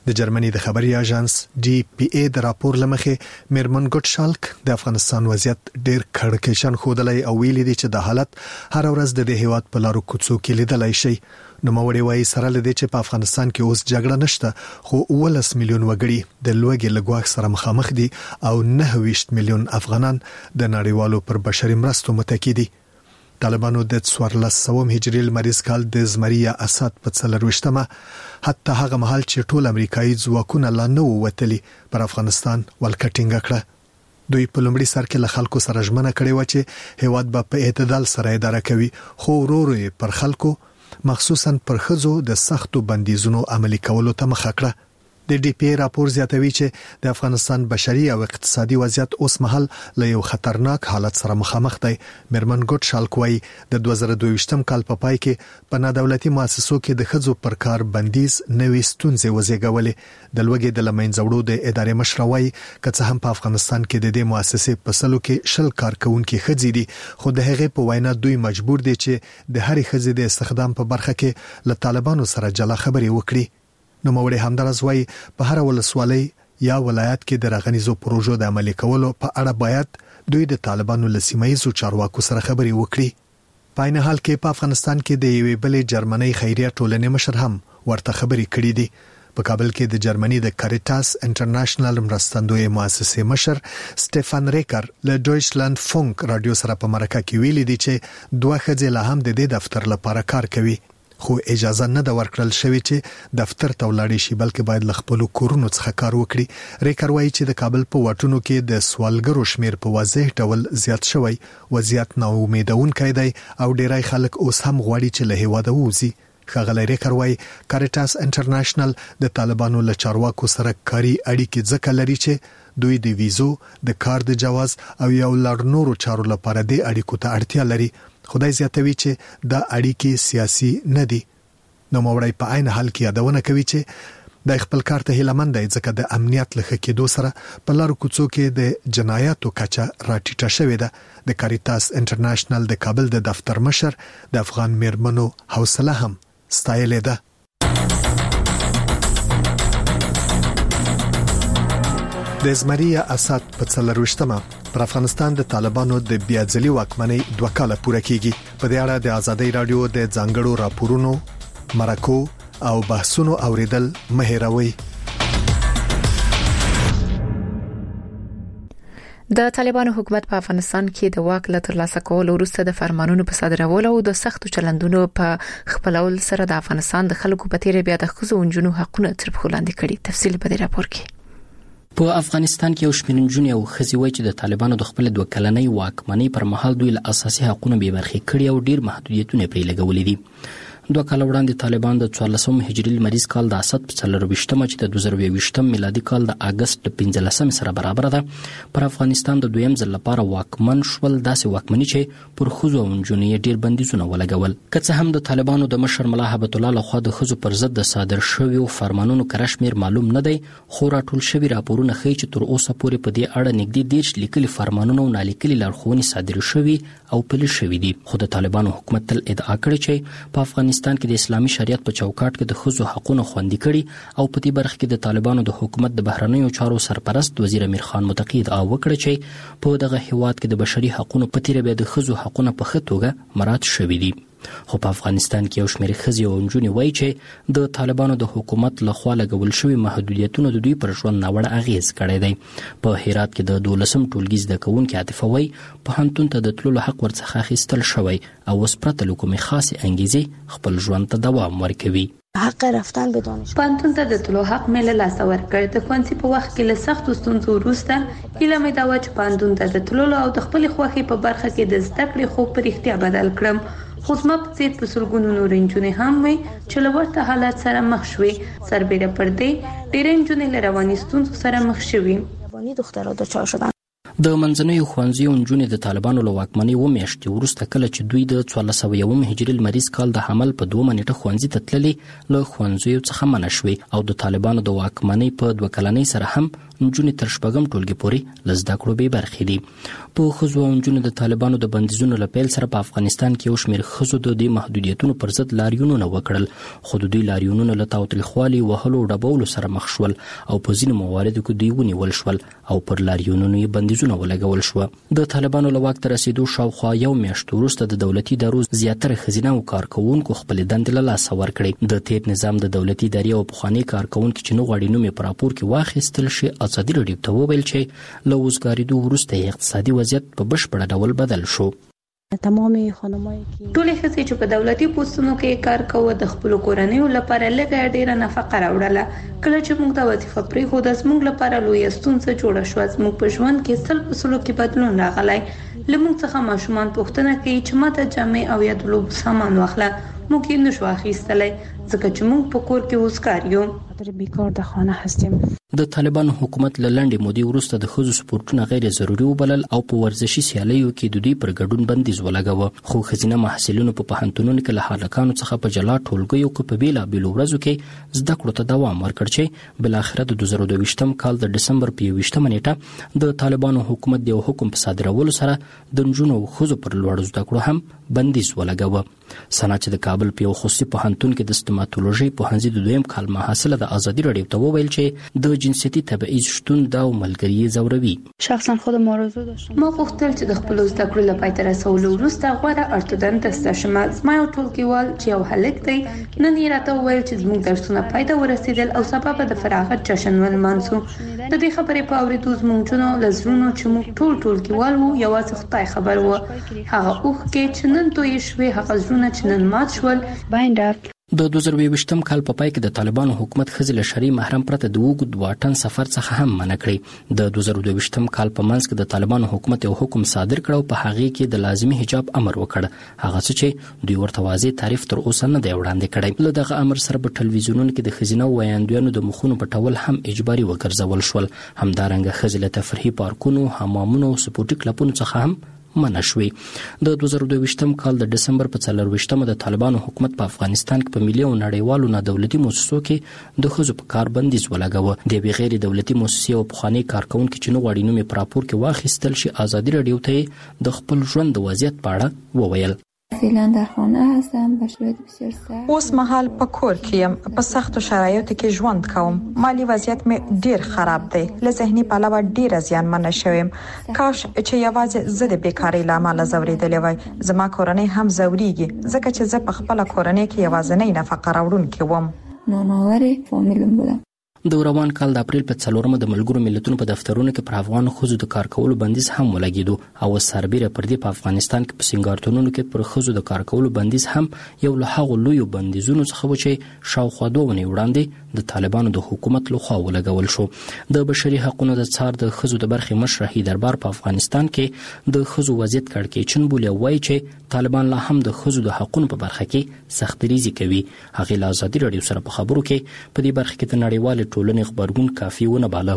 د جرمني د خبري اژانس ډي پی ای د راپور لمخې میرمن ګوټشالک د افغانستان وضعیت ډیر کړکېشن خودلای او ویلي دي چې د حالت هر ورځ د دې هیواد په لارو کوڅو کې لیدلای شي. نو موري وایي سره لدې چې په افغانستان کې اوس جګړه نشته خو ولس میلیون وګړي د لوګي لګواخ سره مخامخ دي او نه ویشت میلیون افغانان د نړیوالو پر بشري مرستو متکی دي. طالبانو د څوارلس سوم هجري لمریز کال د زمریه اسد په څلرويشتمه حتی هغه مهال چې ټول امریکایي ځواکونه لا نه ووتلي پر افغانستان ولکټینګ کړه. دوی په لومړي سر کې له خلکو سره ژمنه کړې و چې هیواد به په اعتدال سره اداره کوي خو ورور پر خلکو مخصوصا پر خزو د سختو بندیزونو عملي کولو ته مخه کړه. د ډي پی راپور زیاتوي چې د افغانستان بشري او اقتصادي وضعیت اوس مهال له یو خطرناک حالت سره مخامخ دی. میرمن ګوټشالک وايي د دوه زره دوه ویشتم کال په پای کې په نادولتي مؤسسو کې د خزو پر کار بندیز نوې ستونزې وزېږولې. د لوګي د لمنځوړو د ادارې مشروي کڅ هم په افغانستان کې د دې مؤسسې په سلو کې شل کارکونکو خځې دي خو د هغې په وینا دوی مجبور دي چې د هرې خځې د استخدام په برخه کې له طالبانو سره جلا خبرې وکړي. نو موري همدارس وای په هر ولسوالۍ یا ولایت کې د راغنیزو پروژو د عملي کولو په اړه باید دوی د طالبانو لسیمایي چارواکو سره خبرې وکړي. په عین حال کې په افغانستان کې د یوې بلې جرمنۍ خیریه ټولنې مشر هم ورته خبرې کړې دي. په کابل کې د جرمني د کاریټاس انټرنیشنل مرستندوی مؤسسې مشر سټيفان ریکر له ډویچلند فونک رادیو سره په مرکه کې ویلي دي چې دوه خځې له هم د دې دفتر لپاره کار کوي خو اجازه نه د ورکړل شوی چې دفتر ته ولاړ شي بلکې باید ل خپل کورونو څخه کار وکړي. ریکر وايي چې د کابل په واټونو کې د سوالګرو شمیر په واضح ډول زیات شوی وضعیت نا امیدونکې دی او ډیری خلک اوس هم غواړي چې له هیواده ووځي. ښاغلی ریکر وايي کاریټاس انټرنیشنل د طالبانو له چارواکو سره کاري اړیکې ځکه لري چې دوی د ویزو د کار د جواز او یو لړ نورو چارو لپاره د اړیکو ته اړتیا لري. خدای زیاتوي چې د اړیکې سیاسي نه دي. نو موري په عین حال کې یادونه کوي چې د خپل کار ته هیلمند دی ځکه د امنیت لخوا کېدو سره په لارو کوڅو کې د جنایاتو کچه راټیټه شوې ده. د کاریټاس انټرنیشنل د کابل د دفتر مشر د افغان میرمنو حوصله هم ستایلې ده. د زمریه اسد په څلرويشتمه پر افغانستان د طالبانو د بیا ځلي واکمنۍ دوه کاله پوره کیږي. په دې اړه د ازادۍ رادیو د ځانګړو راپورونو مرکو او بحثونو اوریدل مهیروي. د طالبانو حکومت په افغانستان کې د واک له ترلاسه کولو وروسته د فرمانونو په صادرولو او د سختو چلندونو په خپلول سره د افغانستان د خلکو په تیر بیا د خزو انجونو حقونه تر پښو لاندې کړي. تفصیل په دې راپور کې. په افغانستان کې یو شمېر نجونې او ښځې وایي چې د طالبانو د خپل دوه کلنۍ واکمنۍ پر مهال دوی له اساسي حقوقو بې برخې کړي او ډیر محدودیتونه پرې لګولې دي. دوه کال وړاندې طالبان د څوارلسم هجري لمریز کال د اسد په څلرويشتمه چې د دوه زره یوویشتم میلادي کال د اگست پنځلسم سره برابر ده پر افغانستان د دویم ځل لپاره واکمن شول. داسې واکمني چې پر خزو او نجونې ډیر بندیزونه ولګول. که څه هم د طالبانو د مشر ملا هبت الله لخوا د خزو پر ضد د صادر شویو فرمانونو کره شمیر معلوم نه دی خو راټول شوی راپورونه ښیي چې تر اوسه پورې په دې اړه نږدې دیرش لیکلي فرمانونه او نالیکلي لارښوونې صادر شوي او پلي شوي دي. خو د طالبانو حکومت تل ادعا کړې چې په افغانستان کې د اسلامي شریعت په چوکاټ کې د خزو حقوقو خوندي کړي او په دې برخه کې د طالبانو د حکومت د بهرنیو چارو سرپرست وزیر امیر خان متقی ادعا وکړه چې په دغه هیواد کې د بشري حقوقو په تیر بیا د خزو حقوقو په ښه توګه مراعات شوي دي. خو په افغانستان کې یو شمېر ښځې او نجونې وایي چې د طالبانو د حکومت لخوا لګول شوي محدودیتونه د دوی پر ژوند ناوړه اغیز کړی دی. په هرات کې د دولسم ټولګي زده کوونکي عاطفه وایي پوهنتون ته د تللو حق ورڅخه اخیستل شوی او اوس پرته له کومې خاصې انګیزې خپل ژوند ته دوام ورکوي. حق رفتن به دانشگاه پوهنتون ته د تللو حق مې له لاسه ورکړ. د ښوونځي په وخت کې له سختو ستونزو وروسته هیله مې دا وه چې پوهنتون ته د تللو او د خپلې خوښې په برخه کې د زده کړې خوب په رښتیا بدل کړم. خو زما په څېر په سلګونو نورې نجونې هم وي چې له ورته حالت سره مخ شوې. سربیره پر دې ډېرې نجونې له رواني ستونزو سره مخ شوې. رواني دخترها دچار شدن. د منځنیو ښوونځیو نجونې د طالبانو له واکمنۍ اووه میاشتې وروسته کله چې دوی د څوارلس سوه یوم هجري لمریز کال د حمل په دومه نیټه ښوونځي ته تللې له ښوونځیو څخه منع شوې او د طالبانو د واکمنۍ په دوه کلنۍ سره هم نجونې تر شپږم ټولګي پورې له زده کړو بې برخې دي. په ښځو او نجونو د طالبانو د بندیزونو له پیل سره په افغانستان کې یو شمېر ښځو د دې محدودیتونو پر ضد لاریونونه وکړل، خو د دوی لاریونونه له تاوتریخوالي، وهلو او ډبولو سره مخ شول او په ځینو مواردو کې دوی ونیول شول او پر لاریونونو یې بندیزونه ولګول شوه. د طالبانو له واک ته رسېدو شاوخوا یو میاشت وروسته د دولتي ادارو زیاتره ښځینه او کارکوونکو خپلې دندې له لاسه ورکړې. د تیر نظام د دولتي ادارې او پخواني کارکوونکي چې نه غواړي نوم یې په راپور کې واخیستل شي، ازادي راډیو ته وویل چې له وزګارېدو وروسته یې اقتصادي وضعیت په بشپړ ډول بدل شو. تمامي خانمای کې ټول ښځې چې په دولتي پوسټونو کې کار کوي د خپل کورنۍ لپاره لږه ډیره نفقه راوړله. کله چې موږ د وظیفه پرېښوده زموږ لپاره لویه ستونزه جوړه شوه. زموږ په ژوند کې سل په سلو کې بدلون راغلی. له موږ څخه ماشومان پوښتنه کوي چې ماته جامې او یا د لوبو سامان واخله. موږ یې نشو اخیستلی ځکه چې موږ په کور کې وزګار یو. بیکار د خانه هستیم. د طالبانو حکومت له لنډې مودې وروسته د ښځو سپورټونه غیر ضروري وبلل او په ورزشي سیالیو کې د دوی پر ګډون بندیز ولګاوه. خو ښځینه محصلینو په پوهنتونونو کې له هلکانو څخه په جلا ټولګیو کې په بېلابېلو ورځو کې زده کړو ته دوام ورکړ چې بالاخره د دوه زره دوه ویشتم کال د ډسمبر په یوویشتمه نیټه د طالبانو حکومت د یو حکم په صادرولو سره د نجونو او ښځو پر لوړو زده کړو هم بندیز ولګاوه. سنا چې د کابل په یو خصوصي پوهنتون کې د ستماتولوژي پوهنځي د دویم کال محصله د ازادي راډیو ته وویل چې د جنسیتي تبعیض شتون دا او ملګری زوروي. شخصا خودم آرزو داشتم ما غوښتل چې د خپل زده کړو له پای ته رسولو وروسته غوره ارتودنټ شم. زما یو ټولګیوال چې یو هلک دی نن یې راته وویل چې زموږ درسونه پای ته ورسېدل او سبا به د فراغت جشن ولمانځو. د دې خبرې په اورېدو زموږ جنو له زړونو چې موږ ټول ټولګیوال وو یوازې خدای خبر وو. هغه اوښکې چې نن تویې شوې، هغه زړونه چې نن مات شول. باینډر د دوه زره ویشتم کال په پای کې د طالبانو حکومت ښځې له شرعي محرم پرته د اوږد واټن سفر څخه هم منع کړې. د دوه زره دوه ویشتم کال په منځ کې د طالبانو حکومت یو حکم صادر کړ او په هغې کې د لازمي حجاب امر وکړ، هغه څه چې دوی ورته واضح تعریف تر اوسه نه دی وړاندې کړی. له دغه امر سره په ټلویزیونونو کې د ښځینه ویاندویانو د مخونو پټول هم اجباري وګرځول شول. همدارنګه ښځې له تفریحي پارکونو، حمامونو او سپورټي کلبونو څخه هم منع شوې. د دوه زره دوه ویشتم کال د ډسمبر په څلرویشتمه د طالبانو حکومت په افغانستان کې په ملي او نړیوالو نادولتي مؤسسو کې د ښځو په کار بندیز ولګاوه. د یوې غیر دولتي مؤسسې او پخواني کارکونکي چې نه غواړي نوم یې په راپور کې واخیستل شي، ازادي راډیو ته د خپل ژوند د وضعیت په اړه وویل. فعلا در خانه هستم به شرایط بسیار سخت. اوس مهال په کور کې یم، په سختو شرایطو کې ژوند کوم. مالی وضعیت مې ډیر خراب دی. له ذهني پلوه ډیر زیانمن شوم. کاش چې یوازې زه د بیکاری لامل زوریدلې وای. زما کورنۍ هم زوريږي ځکه چې زه په خپل کورنۍ کې یوازینی نفقه راوړونکې وم. نانواري فامیلم بودم. د روان کال د اپریل په څلورمه د ملګرو ملتونو په دفترونو کې پر افغانو ښځو د کار کولو بندیز هم ولګېدو او سربیره پر دې په افغانستان کې په سنگارتونونو کې پر ښځو د کار کولو بندیز هم یو له هغو لویو بندیزونو څخه و چې شاوخوا دوه اونۍ وړاندې د طالبانو د حکومت لخوا ولګول شو. د بشري حقوقو د څار د ښځو د برخې مشر هیدربار په افغانستان کې د ښځو وضعیت کړکېچن بولي او وایي چې طالبان لا هم د ښځو د حقوقو په برخه کې سختریزي کوي. هغې له ازادي راډیو سره په خبرو کې په دې برخه کې د نړیوال ټولنې خبرګون کافي ونه باله.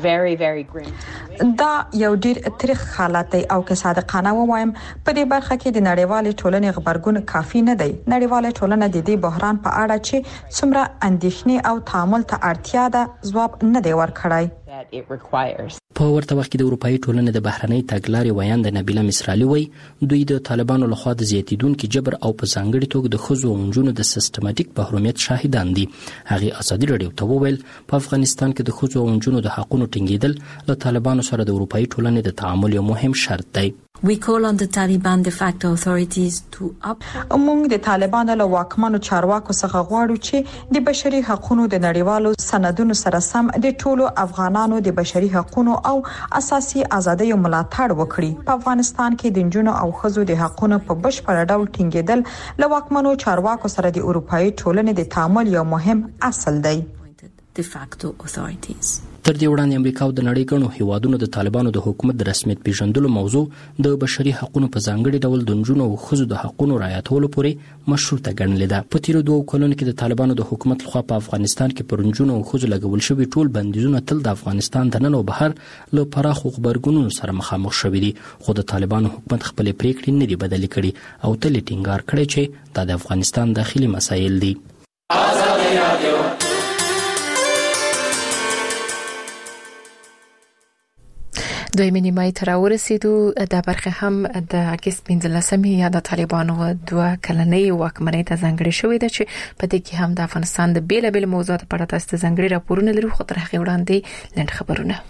دا یو ډیر تریخ حالت دی او که صادقانه وایم په دې برخه کې د نړیوال ټولنې خبرګون کافي نه دی. نړیوال ټولنه د دې بحران په اړه چې څومره اندېښنې او تعامل ته اړتیا ده ځواب نه دی ورکړی. په ورته وخت کې د اروپאי ټولنې د بهرنۍ تګلارې ویاند نبیله مصرالي وایي دوی د طالبانو لخوا د زیاتیدونکو جبر او په ځانګړي توګه د ښځو او نجونو د سیستماتیک محرومیت شاهدان دي. هغې ازادي راډیو ته وویل په افغانستان کې د ښځو او نجونو د حقونو ټینګېدل له طالبانو سره د اروپאי ټولنې د تعامل یو مهم شرط دی. We call on the Taliban de facto authorities to up موږ د طالبانو له واکمنو چارواکو څخه غواړو چې د بشري حقوقو د نړیوالو سندونو سره سم د ټولو افغانانو د بشري حقوقو او اساسي ازادیو ملاتړ وکړي. په افغانستان کې د نجونو او ښځو د حقوقو په بشپړ ډول ټینګېدل له واکمنو چارواکو سره د اروپאי ټولنې د تعامل یو مهم اصل دی. de facto authorities تر دې وړاندې امریکا او د نړۍ ګڼو هیوادونو د طالبانو د حکومت د رسمیت پیژندلو موضوع د بشري حقوقو په ځانګړي ډول د نجونو او ښځو د حقوقو رعایتولو پورې مشروطه ګڼلې ده. په تیرو دوه کلونو کې د طالبانو د حکومت لخوا په افغانستان کې پر نجونو او ښځو لګول شوي ټول بندیزونه تل د افغانستان دننه او بهر له پراخو غبرګونونو سره مخامخ شوي دي، خو د طالبانو حکومت خپلې پریکړې نه دي بدلې کړي او تل ټینګار کړی چې دا د افغانستان داخلي مسایل دي. دوی نیمای تر ورسېدو د برخه هم د اگست پنځلسمې یا د طالبانو دوه کلنۍ واکمنۍ ته ځانګړې شوې ده چې په دې کې هم د افغانستان د بیلابل موضوعاتو په اړه تاسو ته ځانګړي راپورونه لرو. خو تر هغه وړاندې لنډ خبرونه.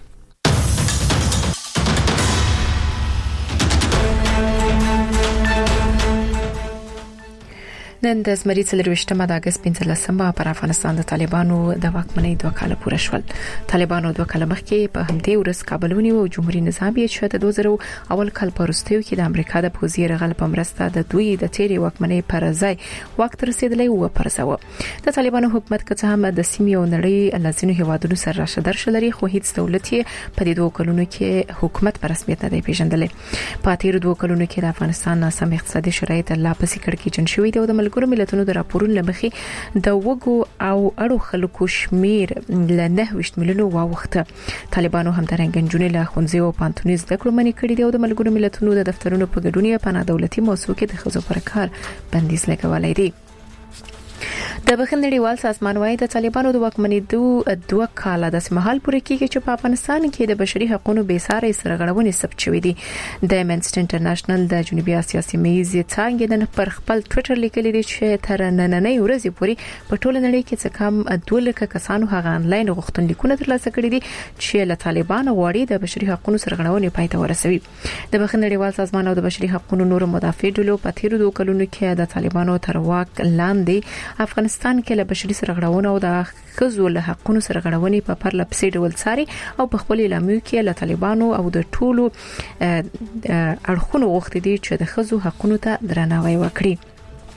نن د زمري څلرويشتمه د اگست پنځلسمه پر افغانستان د طالبانو د واکمنۍ دوه کال پوره شول. طالبانو دوه کال مخکې په همدې ورځ کابل ونیو او جمهوریت نظام یې چې د دوه زره اول کال په وروستیو کې د امریکا د پوځي یرغل په مرسته د دوی د تیری واکمنۍ پر ځای وخت رسیدلی و پرځاوه. د طالبانو حکومت که هم د سیمې او نړۍ لازینو هیوادونو سره راشه درشه لري، خو هیڅ دولت یې په دې دوه کلونو کې حکومت پر رسمیت نه دی پیژندلې. په تیر دوه کلونو کې د افغانستان ناسم اقتصادي شرایط لا پسې کړکېچن شوې دي او د ملګرو ملتونو د راپورونو لمخې د وګو او اړو خلکو شمیر ل نه وشت میلیونو واوخته. طالبانو هم ترنګ جنونې له خونځي او پانتونیز د کړو منی کړی دی او د ملګرو ملتونو د دفترونو په ګډون په نه دولتي موسسو کې د خزو پر کار بندیز لګولای دی. د بخښنې نړیوال سازمان وايي د طالبانو د واکمنۍ دوه دوه کاله د سمحال پورې کېږي چې په افغانستان کې د بشري حقوقو بې ساري سرغړونې ثبت شوې دي. د امنسټي انټرنیشنل د جنوبي اسیا سیمې څنګه د پر خپل ټوئیټر لیکلي دي چې تر نننۍ ورځې پورې په ټوله نړۍ کې څه کم دوه لک کسانو هغه انلاین غوښتنلیکونه ترلاسه کړي دي چې له طالبانو غواړي د بشري حقوقو سرغړونې پای ته ورسوي. د بخښنې نړیوال سازمان او د بشري حقوقو نور مدافع ډلو په تیر دوه کلونو کې د طالبانو تر واک لاندې افغانستان کې له بشري سرغړونو او د خزو له حقوقو سرغړونې په پرله پسې ډول څاري او په خپل اعلامیو کې له طالبانو او د ټولو اړخونو غوښتي دي چې د خزو حقوقو ته درناوی وکړي.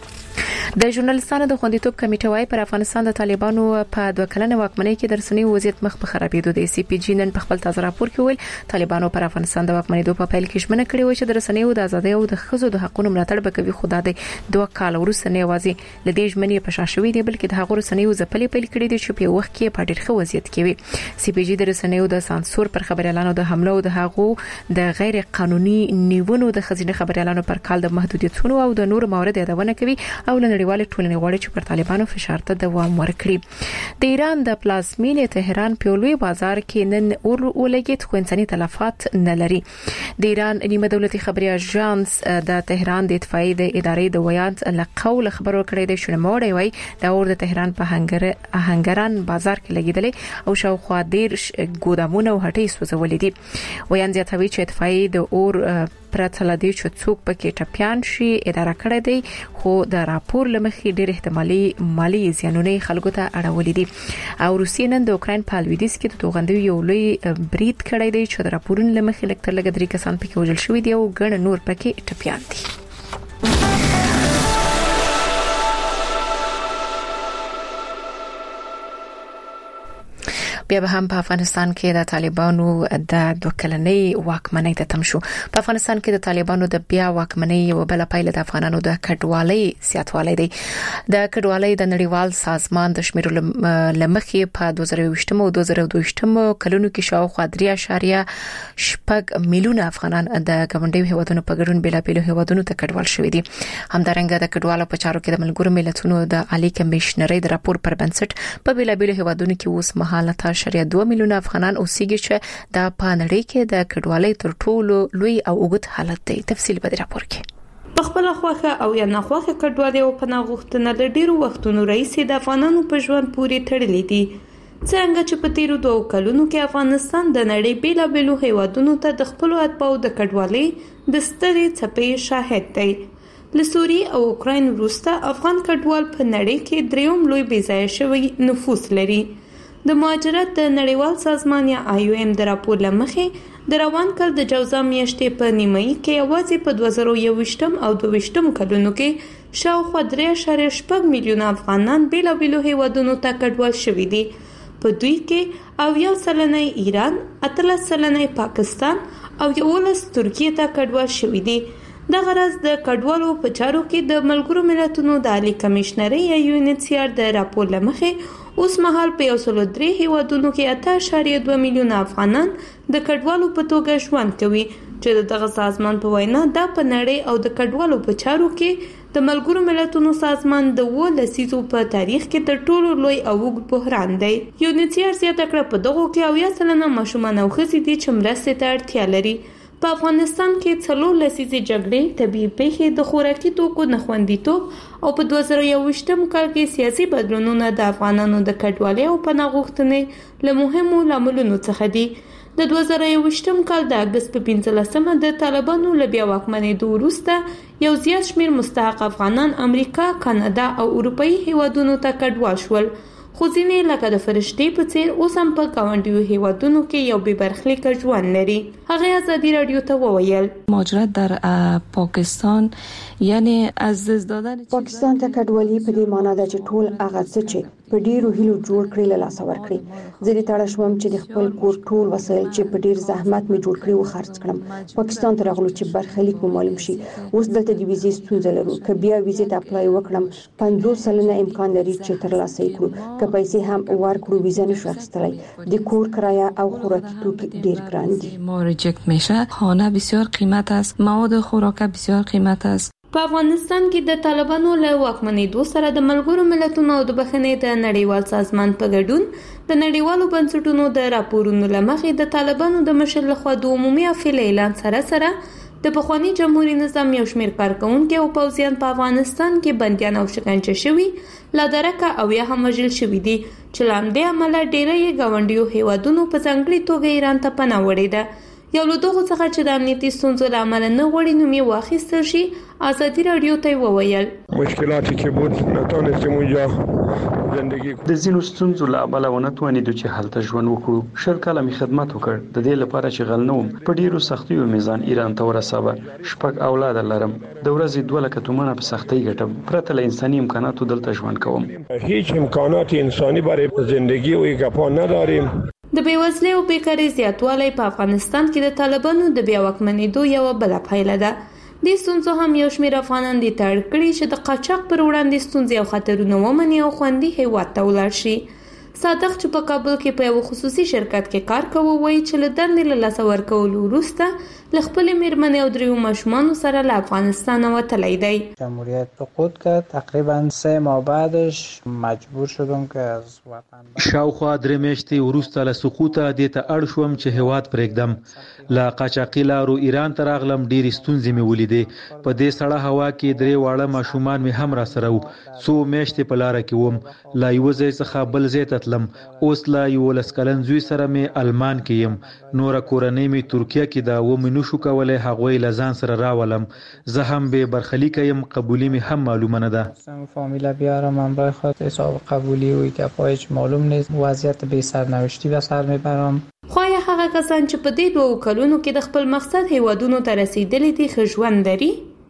د ژورنالستانو د خوندیتوب کمیټه وايي پر افغانستان د طالبانو په دوه کلنه واکمنۍ کې د رسنیو وضعیت مخ په خرابېدو دی. سی پی جی نن په خپل تازه راپور کې ویل طالبانو پر افغانستان د واکمنۍ دوه په پیل کې شمنه کړې و چې د رسنیو د ازادۍ او د خزو د حقوقو ملاتړ وکوي. خو د دوه کال وروسته نه یوازې لدې ژمنې په شاشوي دی بلکې د هغو رسنیو ځپلې پیل کړې دي چې په وخت کې په ډېر ښه وضعیت کې وي. سی پی جی د رسنیو د سانسور پر خبريالانو د حمله او د هغو د غیر قانوني نیونو د خزینه خبريالانو پر کال د محدودیتونو او د نور موارد یادونه کوي او نړیوال ټولنې غواړي چې پر طالبانو فشار ته دوام ورکړي. د ایران د پلازمینې تهران په لوی بازار کې نن اور ولګید خو انساني تلفات نه لري. د ایران نیمه دولتي خبري اژانس د تهران د اطفائیې د ادارې د ویاند له قول خبرو کړی دی چې نوموړی وایي د اور د تهران په هنګر هنګران بازار کې لګیدلې او شاوخوا ډیر ګودامونه او هټۍ سوځولې دي. ویاند زیاتوي چې اطفائیې د اور پرته لدی چې څوک پکې ټپيان شي اداره کړی دی خو د راپور لمخې ډېر احتمالي مالی زیانونه خلکو ته اړولې دي. او روسیې نن د اوکرين په لویدیځ کې د توغندوی یو لوی برید کړی دی چې د راپورونو لمخې لکتر لګ درې کسان پکې وژل شوي دي او ګڼ نور پکې ټپيان دي. بیا به هم په افغانستان کې د طالبانو د دوه کلنۍ واکمنۍ ته تم شو. په افغانستان کې د طالبانو د بیا واکمنۍ یو بل پایله د افغانانو د کډوالۍ زیاتوالی دی. د کډوالۍ د نړیوال سازمان د شمیرو لمخې په دوه زره یوویشتم او دوه زره دوهویشتم کلونو کې شاوخوا درې اعشاریه شپږ میلیونه افغانان د ګاونډیو هیوادونو په ګډون بېلابېلو هیوادونو ته کډوال شوي دي. همدارنګه د کډوالو په چارو کې د ملګرو ملتونو د عالی کمشنرۍ د راپور پر بنسټ په بېلابېلو هیوادونو کې اوس مهاله شریعه دوه میلیونه افغانان اوسېږي چې د پانړۍ کې د کډوالۍ تر ټولو لوی او اوږد حالت دی. تفصیل به راپور کې په خپل خوخه او یا نه خوخه کډوالۍ او پناه غوښتنه له ډیرو وختونو راځي د افغانانو په ژوند پورې تړلې دي. څنګه چې په تیرو دوه کلونو کې افغانستان د نړۍ بیلابېلو هیوادونو ته د خپل اتباعو د کډوالۍ د سترې څپې شاهد دی. له سوریې او اوکراین وروسته افغان کډوال په نړۍ کې دریم لوی بېځایه شوی نفوس لري. د مهاجرت د نړیوال سازمان یا آی او ایم د راپور لمخې د روان کال د جوزا میاشتې په نیمایي کې یوازې په دوه زره یوویشتم او دوهویشتم کلونو کې شاوخوا درې اعشاریه شپږ میلیونه افغانان بیلابېلو هیوادونو ته کډوال شوي دي. په دوی کې اویا سلنه ایران، اتلس سلنه پاکستان او یولس ترکیه ته کډوال شوي دي. د غرض د کډوالو په چارو کې د ملګرو ملتونو د عالی کمشنرۍ یا یو ان ایچ سی آر د راپور لمخې اوس مهال په یو سل درې هیوادونو کې اته اعشاریه دوه میلیونه افغانان د کډوالو په توګه ژوند کوي چې دغه سازمان په وینا دا په نړۍ او د کډوالو په چارو کې د ملګرو ملتونو سازمان د و لسیزو په تاریخ کې تر ټولو لوی او اوږد بحران دی. یونیسیار زیاته کړه په دغو کې اویا سلنه ماشومان او ښځې دي چې مرستې ته اړتیا لري. په افغانستان کې څلور لسیزې جګړې، طبیعي پیښې، د خوراکي توکو نخوندیتوب او په دوه زره یوویشتم کال کې سیاسي بدلونونه د افغانانو د کډوالۍ او پناه غوښتنې له مهمو لاملونو څخه دي. د دوه زره یوویشتم کال د اګست په پنځلسمه د طالبانو له بیا واکمنېدو وروسته یو زیات شمېر مستحق افغانان امریکا، کاناډا او اروپایي هیوادونو ته کډوال شول. خو ځینې لکه د فرشتې په څیر اوس هم په ګاونډیو هیوادونو کې یو بې برخلیکه ژوند لري. هغه ازادي رادیو ته وویل مهاجرت در پاکستان یعنی از دست دادن پاکستان ته کډوالي په دې معنی ده چې ټول هغه څه چې په ډیرو هیلو جوړ کړی له لاسه ورکړي. زه دې تړه شوم چې د خپل کور ټول وسایل چې په ډیر زحمت مې جوړ کړی و خرڅ کړم. پاکستان ته راغلو چې برخلیک مو معلوم شي. اوس دلته د ویزې ستونزه لرو. که بیا ویزې ته اپلای وکړم پنځوس سلنه امکان لري چې ترلاسه یې کړو. که پیسې هم ورکړو ویزه نشو اخیستلای. د کور کرایه او خوراکي توکي ډیر ګران دي. ما ریجکت میشه. خانه بسیار قیمت است. مواد خوراک بسیار قیمت است. په افغانستان کې د طالبانو له واکمنېدو سره د ملګرو ملتونو او د بخښنې د نړیوال سازمان په ګډون د نړیوالو بنسټونو د راپورونو له مخې د طالبانو د مشر لخوا د عمومي عفوې اعلان سره سره د پخواني جمهوریت نظام یو شمېر کارکونکي او پوځیان په افغانستان کې بندیان او شکنجه شوي، لا درکه او یا هم وژل شوي دي چې له همدې امله ډېری یې ګاونډیو هیوادونو په ځانګړې توګه ایران ته پناه وړې ده. یو له دغو څخه چې د امنیتي ستونزو له امله نه غواړي نوم یې واخیستل شي، ازادي رادیو ته وویل مشکلاتی که بود نتونستیم اونجا زندگی د ځینو ستونزو له امله ونه توانېدو چې هلته ژوند وکړو. شل کاله مې خدمت وکړ. د دې لپاره چې غل نه وم په ډیرو سختیو مې ځان ایران ته ورساوه. شپږ اولاد لرم. د ورځې دوه لکه تومنه په سختۍ ګټم. پرته له انساني امکاناتو دلته ژوند کوم. هیچ امکانات انسانی برای زندگی و اکاپا نداریم. د بیوزلۍ او بیکارۍ زیاتوالی په افغانستان کې د طالبانو د بیا واکمنېدو یوه بله پایله ده. دې ستونزو هم یو شمېر افغانان دې ته اړ کړي چې د قاچاق پر وړاندې ستونزې او خطرونه ومني او خوندي هیواد ته ولاړ شي. صادق چې په کابل کې په یو خصوصي شرکت کې کار کوي وایي چې له دندې له لاسه ورکولو وروسته له خپلې مېرمنې او دریو ماشومانو سره له افغانستان وتلی دی. جمهوریت سقوط کرد. تقریبا سه ماه بعدش مجبور شدم که از وطن شاوخوا درې میاشتې وروسته له سقوطه دې ته اړ شوم چې هیواد پرېږدم. له قاچاقي لارو ایران ته راغلم. ډېرې ستونزې مې ولیدې. په دې سړه هوا کې درې واړه ماشومان مې هم راسره وو. څو میاشتې په لاره کې وم. له یوه ځای څخه بل ځای ته تلم. اوس له یولس کلن زوی سره مې المان کې یم. نوره کورنۍ مې ترکیه کې ده. ومې نشو کولی هغوی له ځان سره راولم. زه هم بې برخلیکه یم. قبولي مې هم معلومه نه ده. فامیلا بیارم همراه خود حساب قبولی و ایکاپایش معلوم نیست. وضعیت بې سرنوشتی به سر میبرم. خو یا هغه کسان چې په دې دوه کلونو کې د خپل مقصد هیوادونو ته رسیدلي دي ښه ژوند لري.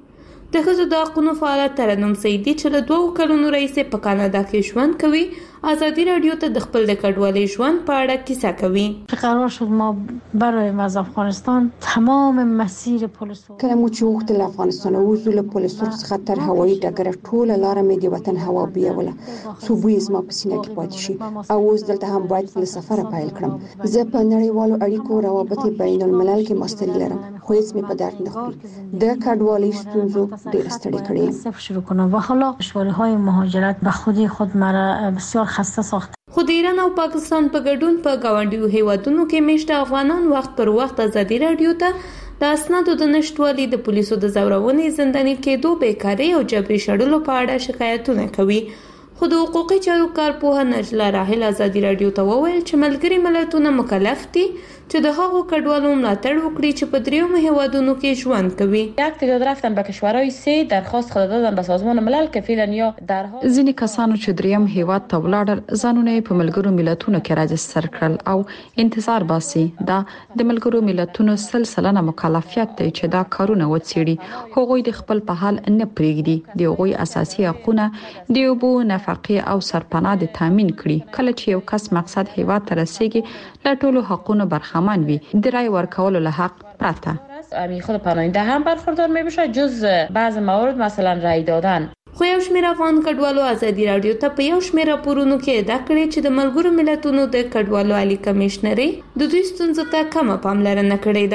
د ښځو د حقونو فعاله ترنم سیدي چې له دوه کلونو راهیسې په کاناډا کې ژوند کوي، ازادي رادیو ته د خپل د کډوالۍ ژوند په اړه کیسه کوي. قرار شد ما برایم از افغانستان تمام مسیر پل سرخ کله مو چې وغوښتل افغانستان ووځو له پل سرخ څخه تر هوایي ډګره ټوله لاره مې د وطن هوا بیوله څو بوی زما په سینه کې پاتې شي او اوس دلته هم باید له سفره پیل کړم. زه په نړیوالو اړیکو روابط بین الملل کې ماستري لرم خو هیڅ مې په درد نه خوري. د کډوالۍ ستونزو ډېر ستړي کړی. صفر شروع کنم و حالا دشواری‌های مهاجرت به خودی خود مرا بسیار خسته ساخت. خو د ایران او پاکستان په ګډون په ګاونډیو هیوادونو کې میشته افغانان وخت پر وخت ازادي رادیو ته د اسنادو د نشټوالي، د پولیسو د زورونې، زنداني کېدو، بیکارۍ او جبري شړلو په اړه شکایتونه کوي. خو د حقوقي چارو کارپوهه نجله راحل ازادي رادیو ته وویل چې ملګري ملتونه مکلف دي چې د هغو کډوالو ملاتړ وکړي چې په دریو هیوادونو کې ژوند کوي. یک تعداد رفتن به کشورهای سه درخواست خود دادن به سازمان ملل که فعلا یا در حال ځینې کسانو چې دریم هیواد ته ولاړل ځانونه په ملګرو ملتونو کې راجستر کړل او انتظار باسي. دا د ملګرو ملتونو سلسله مکلفیت دی چې دا کارونه وڅېړي. هغوی د خپل په حال نه پرېږدي. د هغوی اساسي حقوقونه د اوبو، نفقې او سرپناه د تامین کړي. کله چې یو کس مقصد هیواد ته رسیږي له ټولو حقوقو برخمن وي د رای ورکولو له حق پرته. امی خود پناهنده هم برخوردار می بشه جز بعض موارد مثلا رای دادن. خو یو شمېر افغان کډوالو ازادي رادیو ته په یو شمېر راپورونو کې ادعا کړې چې د ملګرو ملتونو د کډوالو عالی کمشنري د دوی ستونزو ته کمه پاملرنه کړې ده.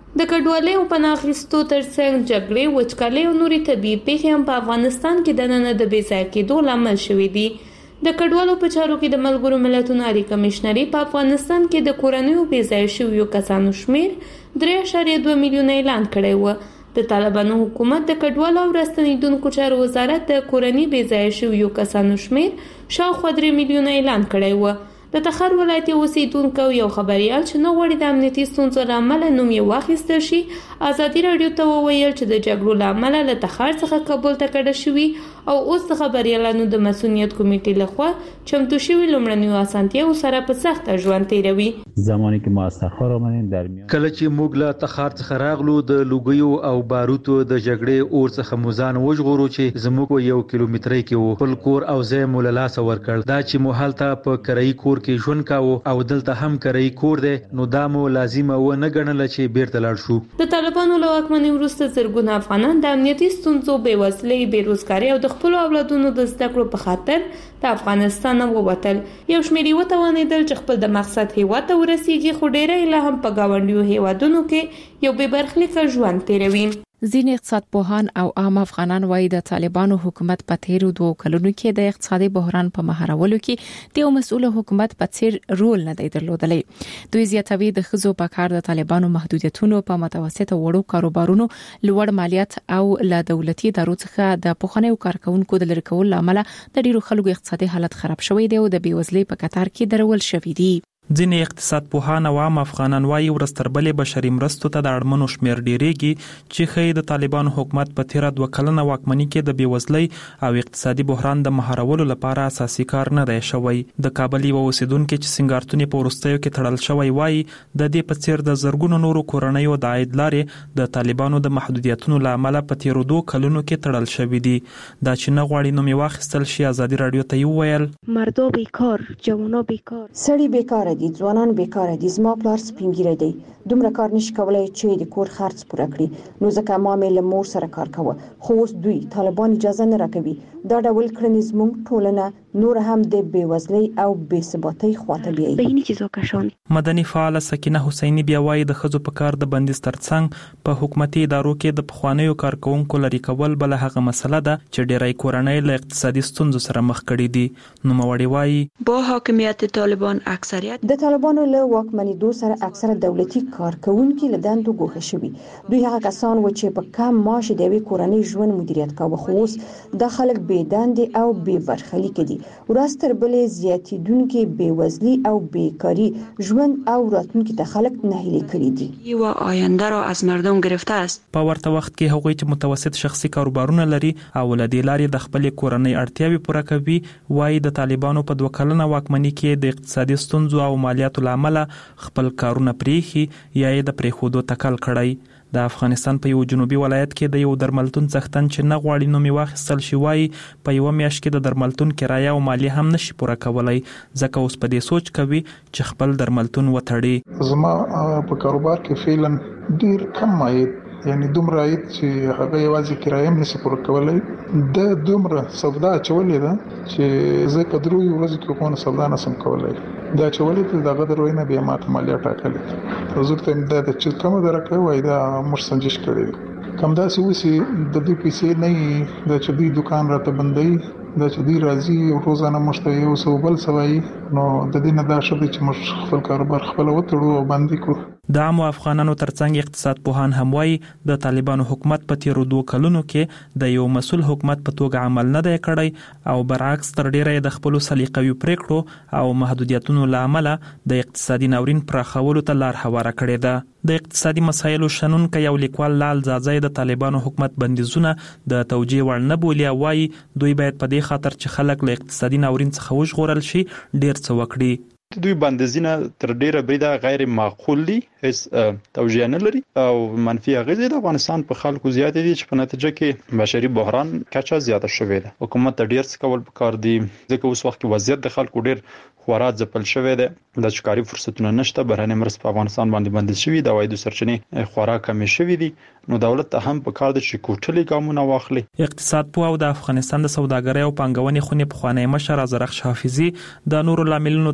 د کډوالۍ او پناه اخیستو ترڅنګ جګړې، وچکالۍ او نورې طبیعي پیښې هم په افغانستان کې دننه د بې ځای کېدو لامل شوي دي. د کډوالو په چارو کې د ملګرو ملتونو اړیکې کمشنري په افغانستان کې د کورنیو بې ځای شویو کسانو شمیر درې اعشاریه دوه میلیونه اعلان کړی و. د طالبانو حکومت د کډوالو او راستنیدونکو چارو وزارت د کورنی بې ځای شویو کسانو شمیر شاوخوا درې میلیونه اعلان کړی و. د تخار ولایت اوسیدونکو یو خبريال چې نو غوړي د امنیتي ستونزو لامل نوم یې واخیستل شي ازادي رادیو ته وویل چې د جګړو لامل له تخار څخه کابل ته کډه شوی او اوس د خبريالانو د مسؤلیت کمیټې لخوا چمتو شوی لومړنیو اسانتیاو سره په سخت ژوند تیروي. زمانی که ما از تخار آمدیم در میان کله چې موږ له تخار څخه راغلو د لوګیو او باروتو د جګړې اور څخه موزان وژغورو چې زموږ یو کیلومترۍ کې وو. خپل کور او ځای مو له لاسه ورکړ. دا چې مو هلته په کرایي کور کې ژوند کاوه او دلته هم کرایي کور دی نو دا مو لازمه و نه ګڼله چې بیرته لاړ شو. د طالبانو له واکمنۍ وروسته زرګونه افغانان د امنیتي ستونزو، بېوزلۍ، بېروزګارۍ او د خپلو اولادونو د زده کړو په خاطر د افغانستان ووتل. یو شمېر یې وتوانېدل چې خپل د مقصد هېواد ته ورسیږي، خو ډېری لا هم په ګاونډیو هېوادونو کې یو بې برخلیکه ژوند تیروي. ځینې اقتصاد پوهان او عام افغانان وایي د طالبانو حکومت په تیرو دوه کلونو کې د اقتصادي بحران په مهارولو کې د یو مسؤل حکومت په څیر رول نه دی درلودلی. دوی زیاتوي د ښځو په کار د طالبانو محدودیتونو په متوسط وړو کاروبارونو لوړ مالیات او له دولتي ادارو څخه د پخوانیو کارکونکو د لرې کولو لامل د ډیرو خلکو اقتصادي حالت خراب شوی دی او د بیوزلۍ په کتار کې درول شوی دی. ځینې اقتصاد پوهان او عام افغانان وایي ورستربلې بشري مرستو ته د اړمنو شمیر ډیریږي چې ښایي د طالبانو حکومت په تیره دوه کلنه واکمنۍ کې د بیوزلۍ او اقتصادي بحران د مهارولو لپاره اساسي کار نه دی شوی. د کابل یو اوسیدونکو چې سنگارتونې په وروستیو کې تړل شوی وایي د دې په څیر د زرګونو نورو کورنیو د عاید لارې د طالبانو د محدودیتونو لامل په تیرو دوه کلونو کې تړل شوی دي. دا چې نه غواړي نوم یې واخیستل شي ازادي رادیو ته ویل مردو بیکار، جوانو بیکار، سړي بیکار دي، ځوانان بیکار دي. زما پلار سپینګیری دی، دومره کار نشي کولای چې د کور خرڅ پوره کړي، نو ځکه ما مې له مور سره کار کوه. خو اوس دوی طالبان اجازه نه راکوي. دا ډول کړنې زموږ ټولنه نور هم د بیوزلۍ او بې ثباتۍ خواته بیایي. بهینی چیزو کشان مدني فعال سکینه حسینی بیا وایي د ښځو په کار د بندیز ترڅنګ په حکومتي ادارو کې د پخوانیو کارکونکو لري کول بل هغه مسله ده چې ډیری کورنۍ له اقتصادي ستونزو سره مخ کړي دي. نو موړي وایي با حاکمیت طالبان اکثریت د طالبانو له واکمنېدو سره اکثره دولتي کارکونکي له دندو ګوښه شوي. دوی هغه کسان و چې په کم معاش د یوې کورنۍ ژوند مدیریت کاوه، خو اوس د خلک بې دندې او بې برخلیک دي. ورځ تر بلې زیاتېدونکې بېوزلي او بیکاري ژوند او راتلونکي ته خلک ناهیلي کړي دي و آینده را از مردم گرفته است. په ورته وخت کې هغوی چې متوسط شخصي کاروبارونه لري او له دې لارې د خپل کورنۍ اړتیاوې پوره کوي وایي د طالبانو په دوه کلنه واکمنۍ کې د اقتصادي ستونزو او مالیاتو لامل خپل کارونه پریخي یا یې د پریښودو تکل کړی. د افغانستان په یو جنوبي ولایت کې د یو درملتون څښتن چې نه غواړي نوم یې واخیستل شي وایي په یو میاشت کې د درملتون کرایه او مالیه هم نشي پوره کولای، ځکه اوس په دې سوچ کوي چې خپل درملتون وتړي. زما په کاروبار کې فعلا ډیر کم عاید، یعنی دومره عاید چې هغه یوازې کرایه هم نشي پوره کولای. د دومره سودا چولې ده چې زه په دروي ورځې کې کومه سودا نشم کولای. دا چولې ته دغه دروینه بیا ماته مالیه ټاکلې. حضور ته دا چې کومه درکه وای دا مر سنجش کړی. کم دا سی وسی د دې پیسې نه د چې دی دکان راته بندي، د چې دی راځي روزانه مشته یو څو بل سوي، نو د دې نه دا شته چې مش خپل کاروبار خپل وتړو او باندې کړو. د عامو افغانانو ترڅنګ اقتصاد پوهان هم وایي د طالبانو حکومت په تیرو دوه کلونو کې د یو مسؤل حکومت په توګه عمل نه دی کړی او برعکس تر ډیره د خپل سلیقوي پریکړو او محدودیتونو لامل د اقتصادي ناورین پراخولو ته لار هواره کړې ده. د اقتصادي مسایلو شنونکو یو لیکوال لال زازای د طالبانو حکومت بندیزونه د توجیه وړ نه بولي او وایي دوی باید په دې خاطر چې خلک له اقتصادي ناورین څخه وژغورل شي ډیر څه وکړي. دوی بندیزونه تر ډیره بریده غیر معقول دي، هیڅ توجیه نه لري او منفي اغیزې د افغانستان په خلکو زیات دي چې په نتیجه کې بشري بحران کچه زیاته شوې ده. حکومت ته ډیر څه کول پکار دي ځکه اوس وخت کې وضعیت د خلکو ډیر خورا ځپل شوې ده. د چکاري فرصتونه نشته، بهرنۍ مرستې په افغانستان باندې بندیز شوې د عوایدو سرچینې خورا کمې شوې دي، نو دولت ته هم پکار دي چې کوټلې ګامونه واخلي. اقتصاد پوه او د افغانستان د سوداګرۍ او پانګونې خونې پخوانی مشر زرخش حافظي د نورو لاملونو ترڅنګ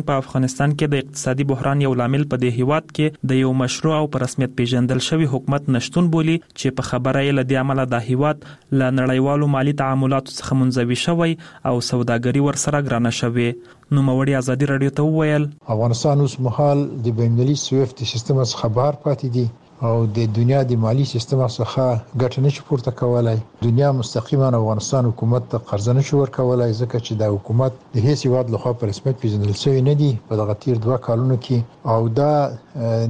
په افغانستان کې د اقتصادي بحران یو لامل په دې هیواد کې د یو مشروع او په رسمیت پیژندل شوی حکومت نشټون بولی چې په خبره یې لدی عمله د هیواد ل نړیوالو مالی تعاملاتو څخه منزوي شوی او سوداګري ورسره ګرانه شوی. نو موړي ازادي رادیو ته وویل افغانستان اوس مهال د بینالمللي سویفت سیستم څخه بهر پاتې دي او د دنیا د مالی سیستم څخه ګټه نشي پورته کولای. دنیا مستقیما افغانستان حکومت ته قرض نشي ورکولای ځکه چې د حکومت د هیڅ هیواد لخوا په رسمیت پیژندل شوی نه دی په دغه تیر دوه کالونو کې او دا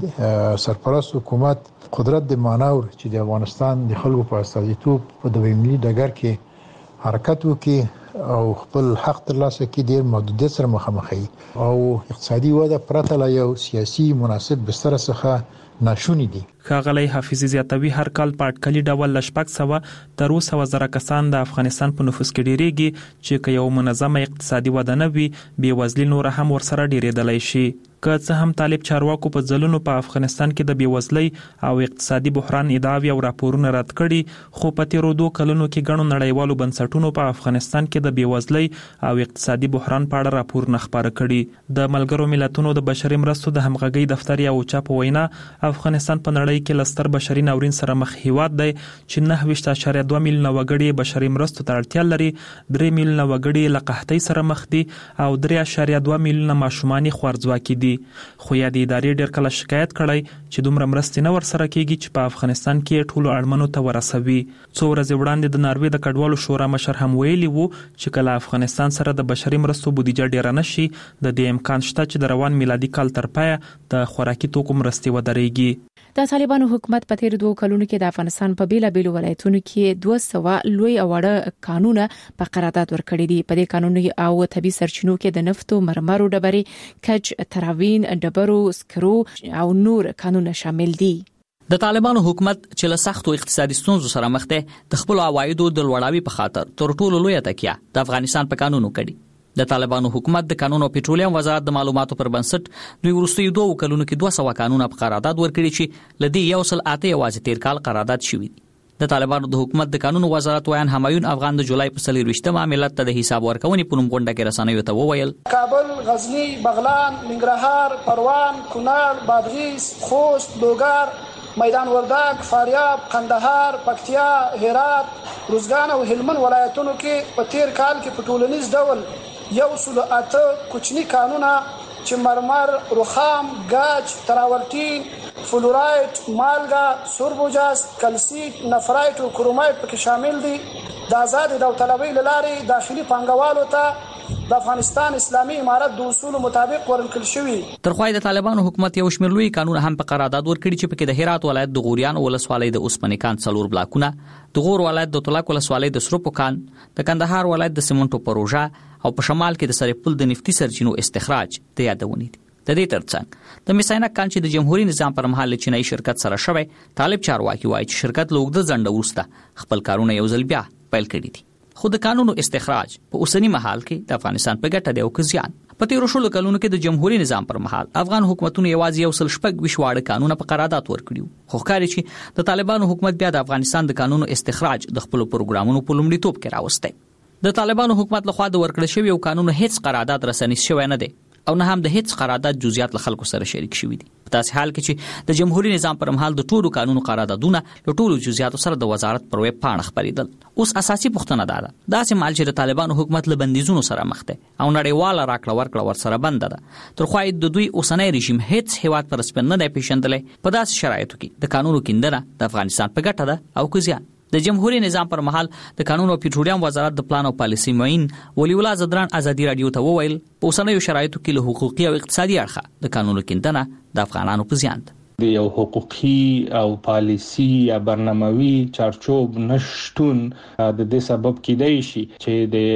د سرپرست حکومت قدرت د مانور چې د افغانستان د خلکو په استازیتوب په د بینالمللي ډګر کې حرکت وکړي او خپل حق ترلاسه کړي ډیر محدودیت سره مخامخ او اقتصادي وده پرته لا یو سیاسي مناسب بستر څخه ناشونی دي. ښاغلی حافظ زیاتوي هر کال په اټکلي ډول لشپک سوه تر اوسه وزره کسان د افغانستان په نفوس کې ډیریږي چې که یو منظمه اقتصادي وده نه وي بېوزلي نور هم ورسره ډیریدلی شي. که څه هم طالب چارواکو په ځلونو په افغانستان کې د بېوزلۍ او اقتصادي بحران ادعاوې او راپورونه رد کړي خو په تیرو دوه کلونو کې ګڼو نړیوالو بنسټونو په افغانستان کې د بېوزلۍ او اقتصادي بحران په اړه راپورونه خپاره کړي. د ملګرو ملتونو د بشري مرستو د همغږۍ دفتر یو چا په وینا افغانستان په نړۍ کې لستر بشري ناورین سره مخ هیواد دی چې نهه ویشت اعشاریه دوه میلیونه وګړي بشري مرستو ته اړتیا لري، درې میلیونه وګړي له قحطۍ سره مخ دي او درې اعشاریه دوه میلیونه ماشومان خوارځواکي دي. خو یا د ادارې ډېر کله شکایت کړی چې دومره مرستې نه ورسره کیږي چې په افغانستان کې ټولو اړمنو ته ورسوي. څو ورځې وړاندې د ناروې د کډوالو شورا مشر هم ویلي وو چې کله افغانستان سره د بشري مرستو بودیجه ډیره نشي د دې امکان شته چې د روان میلادي کال تر پایه د خوراکي توکو مرستې ودرېږي. د طالبانو حکومت په تیر دوه کلونو کې د افغانستان په بیلابېلو ولایتونو کې دوه سوه لوی او وړه قانونه په قرارداد ورکړي دي. په دې قانوني او طبي سرچینو کې د نفتو، مرمرو ډبرې، کج، تراوین، ډبرو، سکرو او نور قانونه شامل دي. د طالبانو حکومت چې له سختو اقتصادي ستونزو سره مخ دی د خپل عوایدو د لوړاوي په خاطر تر ټولو لوی تکیه د افغانستان په قانونو کړي. د طالبانو حکومت د قانون او پټرولیم وزارت د معلوماتو پر بنسټ دوی وروستي دوه کلونو کې دوه سوه قانونه په قرارداد ورکړي چې لدی یو سل اته یوازې تیر کال قرارداد شوی دي. د طالبانو د حکومت د قانون وزارت ویان همایون افغان د جولای په څلورویشتمه ملت ته د حساب ورکونې په نوم غونډه کې رسنیو ته وویل کابل، غزنی، بغلان، ننګرهار، پروان، کونړ، بادغیس، خوست، لوګر، میدان وردګ، فاریاب، قندهار، پکتیا، هرات، روزګان او هلمند ولایتونو کې په تیر کال کې په ټولنیز ډول یو سل اته کوچني قانونه چې مرمر، رخام، گاج، تراورټین، فلورایت، مالګه، سوربوجاز، کلسیت، نفرایت او کرومایت پکې شامل دي. د آزاد داوطلبۍ لارې داخلي پانګوالو ته د افغانستان اسلامي امارت د اصولو مطابق ورکړل شوی. ترخوای د طالبانو حکومت یو شمېر لوی قانون هم په قرارداد ورکړي چې پکې د هرات ولایت د غوریان ولسوالۍ د اوسپنې کان څلور بلاکونه، د غور ولایت د تلک ولسوالۍ د سروپو کان، د کندهار ولایت د سیمنټو پروژه او په شمال کې د سرپل د نفتی سرچینو استخراج د یادونې دي. د دې ترڅنګ د میساینا کان چې د جمهوریت نظام پر مهال چینایي شرکت سره شوی طالب چارواکي وایي چې شرکت له اوږده ځنډه وروسته خپل کارونه یو ځل بیا پیل کړي دي. خو د قانونو استخراج په اوسنی مهال کې د افغانستان په ګټه دی او که زیان. په تیرو شلو کلونو کې د جمهوریت نظام پر مهال افغان حکومتونو یوازې یو سل شپږ ویشت واړه قانونه په قرارداد ورکړي. خو ښکاري چې د طالبانو حکومت بیا د افغانستان د قانونو استخراج د خپل پروګرامونو په لومړیتوب کې راوستی. د طالبانو حکومت لخوا د ورکړل شوی او قانون هیڅ قرارداد رسنیز شوی نه دی او نه هم د هیڅ قرارداد جزئیات له خلکو سره شریک شوی دي. په داسې حال کې چې د جمهوریت نظام پر مهال د ټولو قانونو قراردادونه له ټولو جزئیاتو سره د وزارت پر ویب پاڼه خبرېدل. اوس اساسي پوښتنه ده داسې مال چې د طالبانو حکومت له بندیزونو سره مخ دی او نړیواله راکړه ورکړه ورسره بنده ده ترخوا د دوی اوسنی رژیم هیڅ هیواد پر رسمیت نه دی پیژندلی. په داسې شرایطو کې د قانونو کیندنه د افغانستان په ګټه ده او که زیان. د جمهوریت نظام پر مهال د قانون او پټرولیم وزارت د پلان او پالیسي معین ولی الله زدران ازادي رادیو ته وویل په اوسنیو شرایطو کې له حقوقي او اقتصادي اړخه د قانونو کیندنه د افغانانو په زیان ده. د یو حقوقي او پالیسي یا برناموي چارچوب نشټون د دې سبب کېدای شي چې د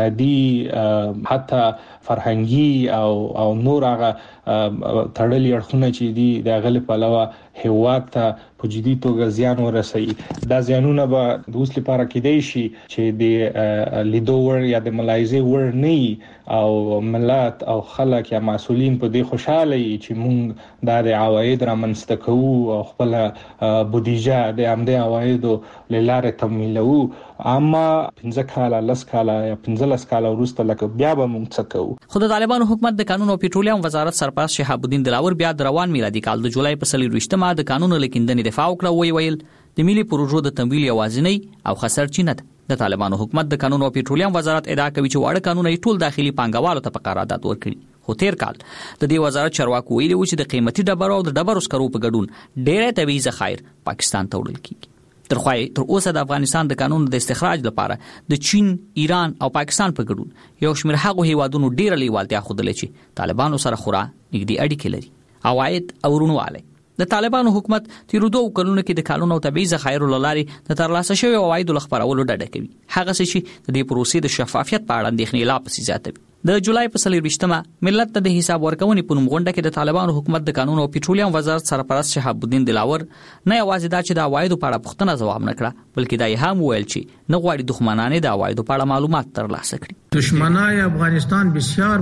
اقتصادي حتی فرهنګي او او نور هغه تړلې اړخونه چې دي د غل په علاوه هیواد ته په جدي توګه زیان ورسوي. دا زیانونه به د اوس لپاره کېدای شي چې د لیدو ور یا د ملاحظې ور نه او ملت او خلک یا مسؤلین په دې خوشاله وي چې موږ د عواید رامنځته کوو او خپل بودیجه د همدې عوایدو له لارې تمویلوو اما پنځه کاله لس کاله یا پنځلس کاله وروسته لکه بیا به موږ څه کوو. خو د طالبانو حکومت د قانون او پېټرولیم وزارت سرپرست شهاب الدین دلاور بیا د روان میلادي کال د جولای په څلورویشتمه د قانون لیکندنې دفاع وکړه، وی ویل د ملي پروژو د تمویل یوازینی او خسر چینه ده. د طالبانو حکومت د قانون او پېټرولیم وزارت ادعا کوي چې واړه قانون یې ټول داخلي پانګوالو ته په قرارداد ورکړي. خو تیر کال د دې وزارت چارواکو ویلي و چې د قیمتي ډبرو او د ډبرو سکرو په ګډون ډېر طبيعي ذخایر پاکستان ته وړل کیږي. تر خوای تر اوسه د افغانستان د قانون د استخراج لپاره د چین، ایران او پاکستان په ګډون یو شمېر هغه هیوادونو ډېر لیوالتیا خوده چې طالبانو سره خورا نږدې اړیکې لري. عواید او رونواله د طالبانو حکومت تیر دوه کلونو کې د قانون او طبيعي ذخایرو لارې د ترلاسه شوی عواید لخبرولو ډډه کوي. هغه څه چې د دې پروسې د شفافیت په اړه اندېښنې لا پسې زیاتوي. د جولای په څلورویشتمه ملت ته د حساب ورکونې په نوم غونډه کې د طالبانو حکومت د قانون او پېټرولیم وزارت سرپرست شهاب الدین دلاور نه یوازې دا چې د عوایدو په اړه پوښتنه ځواب نه کړه، بلکې دا یې هم ویل چې نه غواړي دښمنان د عوایدو په اړه معلومات ترلاسه کړي. دشمنای افغانستان بسیار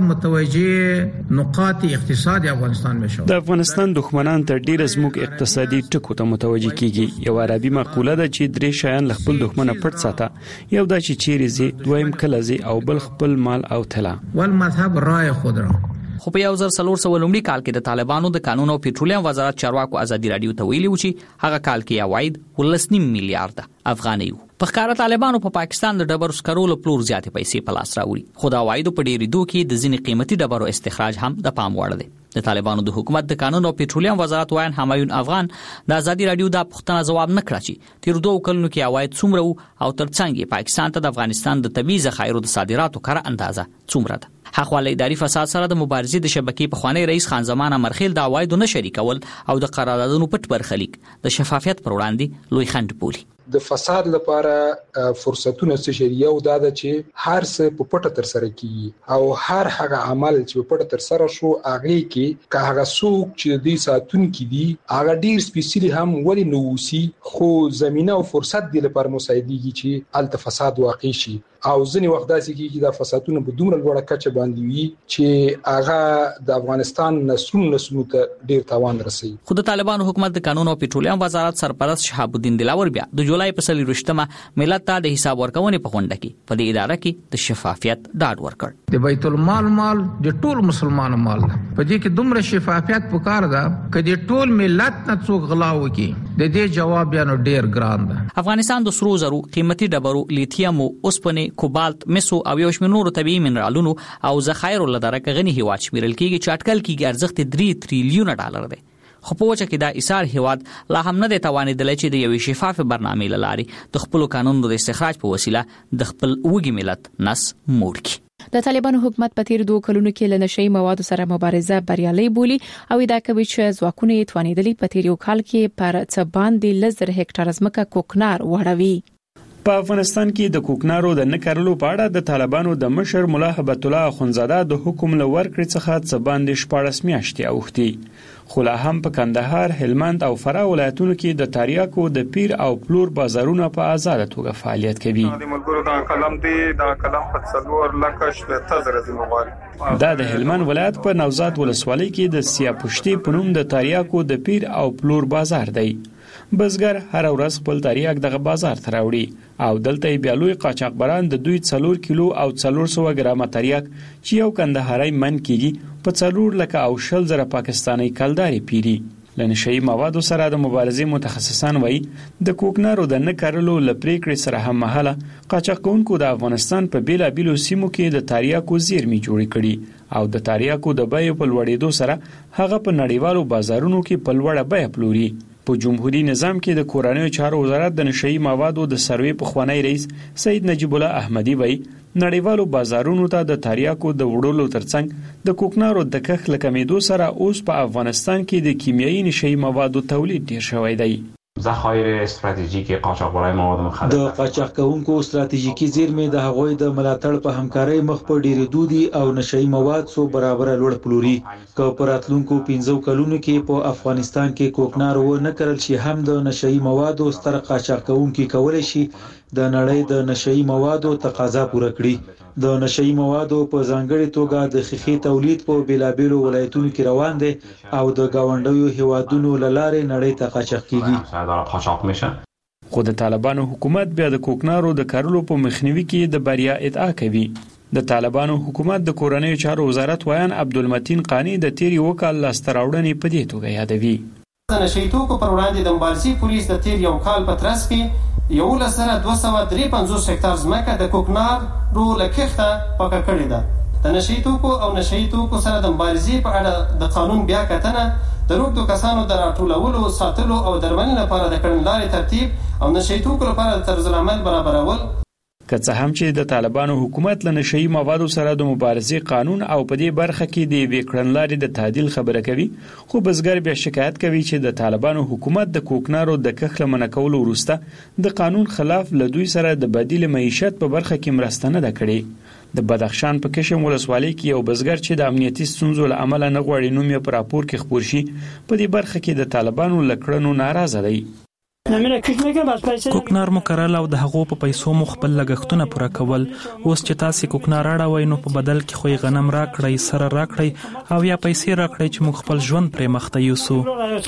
متوجه نقاط اقتصاد افغانستان میشه. د افغانستان دښمنان تر ډیره زموږ اقتصادي ټکو ته متوجه کیږي. یو عربي مقوله ده چې درې شیان له خپل دښمنه پټ ساته، یو دا چې چیرې زی، دویم کله زی او بل خپل مال او طلا. والمذهب رای خود را. خو په یو ځل څلور سوه لومړي کال کې د طالبانو د قانون او پېټرولیم وزارت چارواکو ازادي رادیو ته ویلي و چې هغه کال کې عواید ولس نیم میلیارډ افغانۍ وو. په ښکاره طالبانو په پا پاکستان د ډبرو سکرو له پلور زیاتې پیسې په لاس راوړي، خو د عوایدو په ډېرېدو کې د ځینې قیمتي ډبرو استخراج هم د پام وړ دی. د طالبانو د حکومت د قانون او پېټرولیم وزارت وایي همایون افغان د ازادي رادیو دا پوښتنه ځواب نه کړه چې تیر دوه کلونو کې عواید څومره وو او ترڅنګ یې پاکستان ته د افغانستان د طبيعي ذخایرو د صادراتو کره اندازه څومره ده. حقوالي اداري فساد سره د مبارزې د شبکې په خوانی رئیس خان زمان امرخیل د عوایدو نه شریکول او د قراردادونو پټ برخلیک د شفافیت پر وړاندې لوی خنډ بولي. د فساد لپاره فرصتونه څه شریعه او دا د چې هر څه په پټه تر سره کیږي او هر هغه عمل چې په پټه تر سره شو هغه کې که هغه څوک چې د ساتون کې دي هغه ډیر سپیشلی هم ولی نووسی خو زمينه او فرصت دی لپاره مساعدېږي چې الته فساد واقع شي او ځنی وخت داسې کیږي د فسادونو په دومره لوړه کچه باندې وي چې هغه د افغانستان نسلونو نسلونو ته ډیر تاوان رسوي. خو د طالبانو حکومت د قانون او پېټرولیم وزارت سرپرست شهاب الدین دلاور بیا د جولای په څلورویشتمه ملت ته د حساب ورکونې په غونډه کې په دې اداره کې د شفافیت ډاډ ورکړ. د بیت المال مال د ټول مسلمانانو مال په دې کې دومره شفافیت پکار ده چې د ټول ملت نه څوک غلا وکړي د دې جواب بیا نو ډیر ګران ده. افغانستان د سرو زرو، قیمتي ډبرو، لیتیم او اوسپنې، کوبالت، مسو او یو شمېر نورو طبيعي منرالونو او ذخایرو له درکه غني هیواد شمیرل کیږي چې اټکل کیږي ارزښت درې تریلیونه ډالر دی. خو په وجه کې دا ایثار هیواد لا هم نه دی توانېدلی چې د یوې شفافې برنامې له لارې د خپلو قانونو د استخراج په وسیله د خپل وږي ملت نس موړ کړي. د طالبانو حکومت په تیر دوه کلونو کې له نشئی موادو سره مبارزه بریالي بولی او دا کوي چې ځواکونه یې توانېدلي په تیر یو کال کې پر څه باندې لزر هکټار ځمکه کوکنار وړوي. په افغانستان کې د کوکنارو د نکرلو په اړه د طالبانو د مشر مولا هبت الله اخونزاده د حکم لور کړ څخه څه باندې شپږ میاشتې اوختي، خو لا هم په کندهار، هلمند او فراه ولایتونو کې د تریاکو د پیر او پلور بازارونه په آزاد توګه فعالیت کوي. د ملګرو د قلم دی د قلم په څلور لکه شپږ زره د موبایل دا د هلمند ولایت په نوزاد ولسوالۍ کې د سیاپشتي په نوم د تریاکو د پیر او پلور بازار دی. بزګر هر ورځ خپل تریاک دغه بازار ته راوړي او دلته بیا لوی قاچاقبران د دوی څلور کیلو او څلور سوه ګرامه تریاک چې یو کندهاري من کیږي په څلور لکه او شل زره پاکستاني کلداري پیری. لنشئی موادو سره د مبارزې متخصصان وایي د کوکنارو د نکرلو لپریکړې سره هم مهاله قاچاقونکو د افغانستان په بیلابیلو سیمو کې د تریاکو زیرمې جوړې کړي او د تریاکو د بیې په لوړېدو سره هغه په نړیوالو بازارونو کې په لوړه بیه پلوري. په جمهوریت نظام کې د کورنیو چارو وزارت د نشئی موادو د سروې په خوانی رئیس سید نجیب الله احمدی وایي نړیوالو بازارونو ته د تریاکو د وړلو ترڅنګ د کوکنارو د کښ لکمیدو سره اوس په افغانستان کې د کیمیاوي نشئی موادو تولید ډیر شوی دی. ذخایر استراتیژیک قاچاقبرای مواد مخدر د قاچاق کوونکو استراتیژیکي زیرمې د هغوی د ملاتړ په همکارۍ مخ په ډیرېدو دي او نشئی مواد سو برابر لوړ پلوري. که په راتلونکو پنځو کلونو کې په افغانستان کې کوکنار و نه کرل شي هم د نشئی موادو ستر قاچاق کوونکي کولای شي د نړۍ د نشئی موادو تقاضا پوره کړي. د نشئی موادو په ځانګړي توګه د خخي تولید په بیلابیلو ولایتونو کې روان دي او د گاونډیو هیوادونو لاره نړۍ ته قاچاق کیږي. خو د طالبانو حکومت بیا د کوکنارو د کارولو په مخنیوي کې د بریا ادعا کوي. د طالبانو حکومت د کورنیو چارو وزارت ویان عبدالمتین قانی د تیری وکال لاستراوړنې په دې توګه یادوي. د نشي توکو پر وړاندې د مبارزې پولیس د تیر یو کال په ترڅ کې یو لسره دوه سوه درې پنځوس هکتار ځمکه د کوکنارو له کښته پاکه کړې ده. د نشي توکو او نشي توکو سره د مبارزې په اړه د قانون بیا کتنه، د روږدو کسانو د راټولولو، ساتلو او درملنې لپاره د کړنلارې ترتیب او نشي توکو لپاره د طرزالعمل برابرول. که څه هم چې د طالبانو حکومت له نشئی موادو سره د مبارزې قانون او په دې برخه کې د یوې کړنلارې د تعدیل خبره کوي، خو بزګر بیا شکایت کوي چې د طالبانو حکومت د کوکنارو د کښت له منع کولو وروسته د قانون خلاف له دوی سره د بدیل معیشت په برخه کې مرسته نه ده کړې. د بدخشان په کشم ولسوالۍ کې یو بزګر چې د امنیتي ستونزو له امله نه غواړي نوم یې په راپور کې خپور شي، په دې برخه کې د طالبانو له کړنو ناراضه دی. کوکنار مو کرل او د هغو په پیسو مو خپل لګښتونه پوره کول. اوس چې تاسو کوکنار اړوي نو په بدل کې خو غنم راکړی، سره راکړی او یا پیسې راکړی چې موږ خپل ژوند پرې مخته یوسو.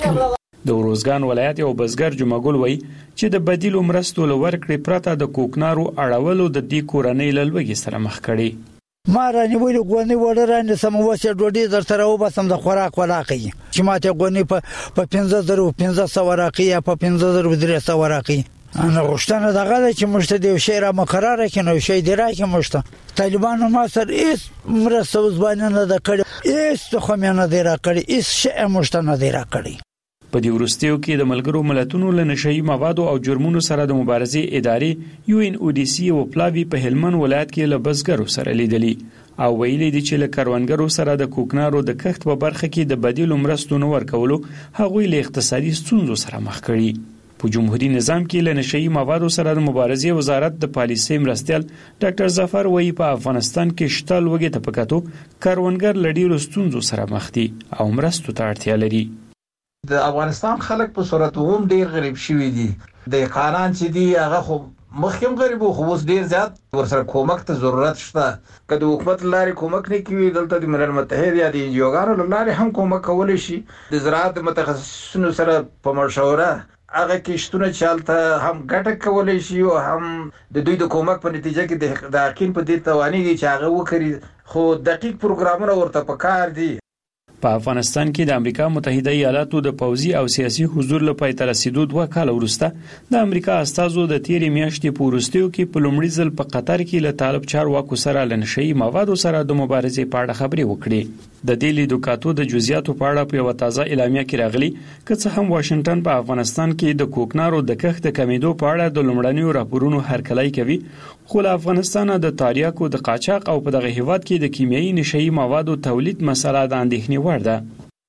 د وروزګان ولایت یو بزګر جمعګل وای چې د بدیلو مرستو لور کړې پرته د کوکنارو اړولو د دې کورنۍ لږه سره مخ کړي. ما رانیولې غونې وړه رانې سموسه ډوډۍ در سره وبسم د خوراک ولاقي چې ماته غونې په په پنځه زره پنځه سوه راقي یا په پنځه زره درې سوه راقي. انا غوښتنه دغه ده چې موږ ته د شی را مقرره کړي نو شی دی راکې موږ ته طالبانو ما سره هیڅ مرسته وزبانه نه ده کړې، هیڅ خو مې نه دی راکړی، هیڅ شی موږ ته نه دی راکړی. په دې وروستیو کې د ملګرو ملتونو له نشئی موادو او جرمونو سره د مبارزې ادارې یو ان او ډي سي او پلاوی په هلمند ولایت کې له بزګرو سره لیدلي او ویلي دي چې له کروندګرو سره د کوکنارو د کښت په برخه کې د بدیلو مرستو نه ورکولو هغوی له اقتصادي ستونزو سره مخ کړي. په جمهوریت نظام کې له نشئی موادو سره د مبارزې وزارت د پالیسۍ مرستیال ډاکټر ظفر وایي په افغانستان کې شته لوږې ته په کتو کروندګر له ډېرو ستونزو سره مخ دي او مرستو ته اړتیا لري. د افغانستان خلک په صورت هم ډیر غریب شوي دي. د قانون چې دی هغه خو مخکیم غریب خو اوس ډیر زیات ورسره کومک ته ضرورت شته. که د حکومت لاري کومک نه کوي، دلته د ملل متحد یا د انجیوګانو لاري هم کومک کولی شي. د زراعت متخصصینو سره په مشوره هغه کښتونه چالته هم ګټه کولی شي او هم د دوی د کومک په نتیجه کې د حقین په دې توانې دي چې هغه وکړي، خو دقیق پروګرامونه ورته پکار دي. په افغانستان کې د امریکا متحده ایالاتو د پوځي او سیاسي حضور له پای ته رسیدو دوه کال وروسته د امریکا استازو د تیرې میاشتې په وروستیو کې په لومړي ځل په قطر کې له طالب چارواکو سره له نشئی موادو سره د مبارزې په اړه خبرې وکړې. د دې لیدوکاتو د جزئیاتو په اړه په یوه تازه اعلامیه کې راغلي که څه هم واشنگټن په افغانستان کې د کوکنارو د کښت د کمیدو په اړه د لومړنیو راپورونو هرکلی کوي، خو له افغانستان د تاریاکو د قاچاق او په دغه هیواد کې د کیمیاوي نشئی موادو تولید مسله د اندېښنې وړ ده.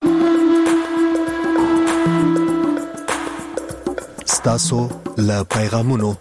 ستاسو له پیغامونو.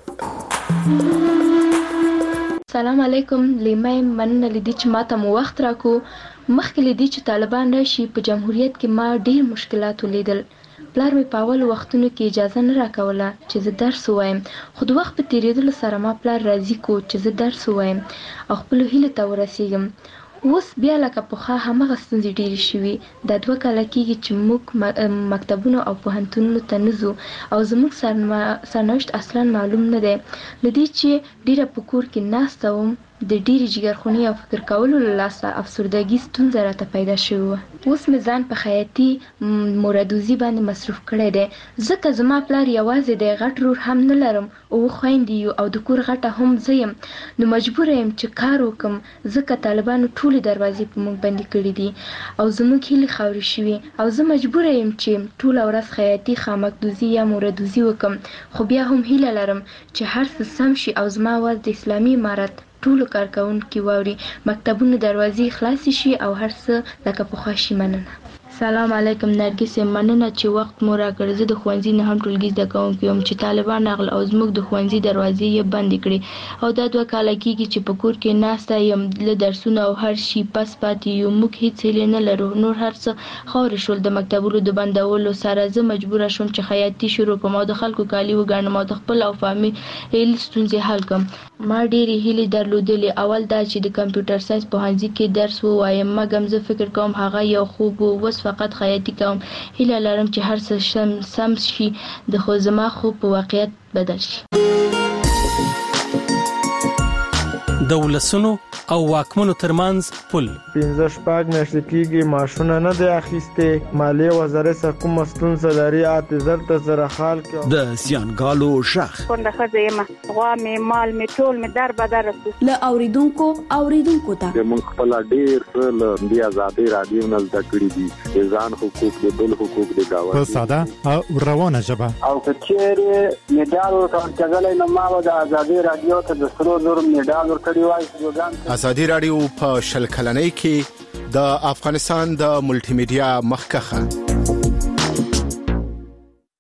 سلام علیکم. لیمه مننه لیدي چې ماته مو وخت راکو. مخکې لیدي چې طالبان راشي په جمهوریت کې ما ډیر مشکلات ولیدل. پلار مې په اول وختونو کې اجازه نه راکوله چې زه درس ووایم، خو د وخت په تیریدلو سره ما پلار راضي کو چې زه درس ووایم او خپلو هیلو ته ورسیږم. اوس بیا لکه پخوا همغه ستونزې ډېرې شوي. دا دوه کاله کېږي چې موږ مکتبونو او پوهنتونونو ته نه ځو او زموږ سرنوشت اصلا معلوم نه دی. له دې چې ډېره په کور کې ناسته وم، د ډېرې جګرخوني او فکر کولو له لاسه افسردګي ستونزه راته پیدا شوې وه. اوس مې ځان په خیاطي موردوزي باندې مصروف کړی دی، ځکه زما پلار یوازې دی، غټ رور هم نه لرم، اووه خویندې یو او د کور غټه هم زه یم. نو مجبوره یم چې کار وکم، ځکه طالبانو ټولې دروازې په موږ بندې کړي دي او زموږ هیلې خاورې شوي او زه مجبوره یم چې ټوله ورځ خیاطي خامکدوزي یا موردوزي وکم. خو بیا هم هیله لرم چې هر څه سم شي او زما اواز د اسلامي امارت ټولو کارکوونکي واوري، مکتبونو دروازې خلاصې شي او هر څه لکه پخوا شي. مننه. سلام علیکم نرګس، مننه چې وخت مو راکړ. زه د ښوونځي نه هم ټولګي زده کوونکی یم چې طالبان راغله او زموږ د ښوونځي دروازې یې بندې کړې او دا دوه کاله کېږي چې په کور کې ناسته یم، له درسونه او هر شي پس پاتې یو. موږ هیڅ هیلې نه لرو، نور هر څه خاورې شول. د مکتبونو د بندولو سره زه مجبوره شوم چې خیاطي شروع کړم او د خلکو کالي وګڼم او د خپل او فامیل ستونزې حل کړم. ما ډېری هیلې درلودلې. اول دا چې د کمپیوټر ساينس پوهنځي کې درس ووایم، مګم زه فکر کوم هغه یو خوب و. اوس فقط خیاطي کوم. هیله لرم چې هر څه سم شي، د خو زما خوب په واقعیت بدل شي. د ولسونو او واکمنو ترمنځ پل پنځه شپږ میاشتې کېږي ماشونه نه دی اخیستې. مالیې وزارت څخه کومه ستونزه لري اته زر ته سره حال کړه. د زیانګالو شخ څنګه ښځه یم، غوا مې مال مې ټول مې در بدر رسو. له اوریدونکو اوریدونکو ته موږ خپل ډیر څه له دې آزادۍ راډیو نه زده کړي دي، د ځان حقوق د بل حقوق د گاوند په ساده او روانه ژبه. او کچېره میډال ورکړل نو ما د آزادۍ راډیو ته د سرو زر میډال ورکړی وای. آزادۍ راډیو په شل کلنۍ کې د افغانستان د ملټي میډیا مخکخه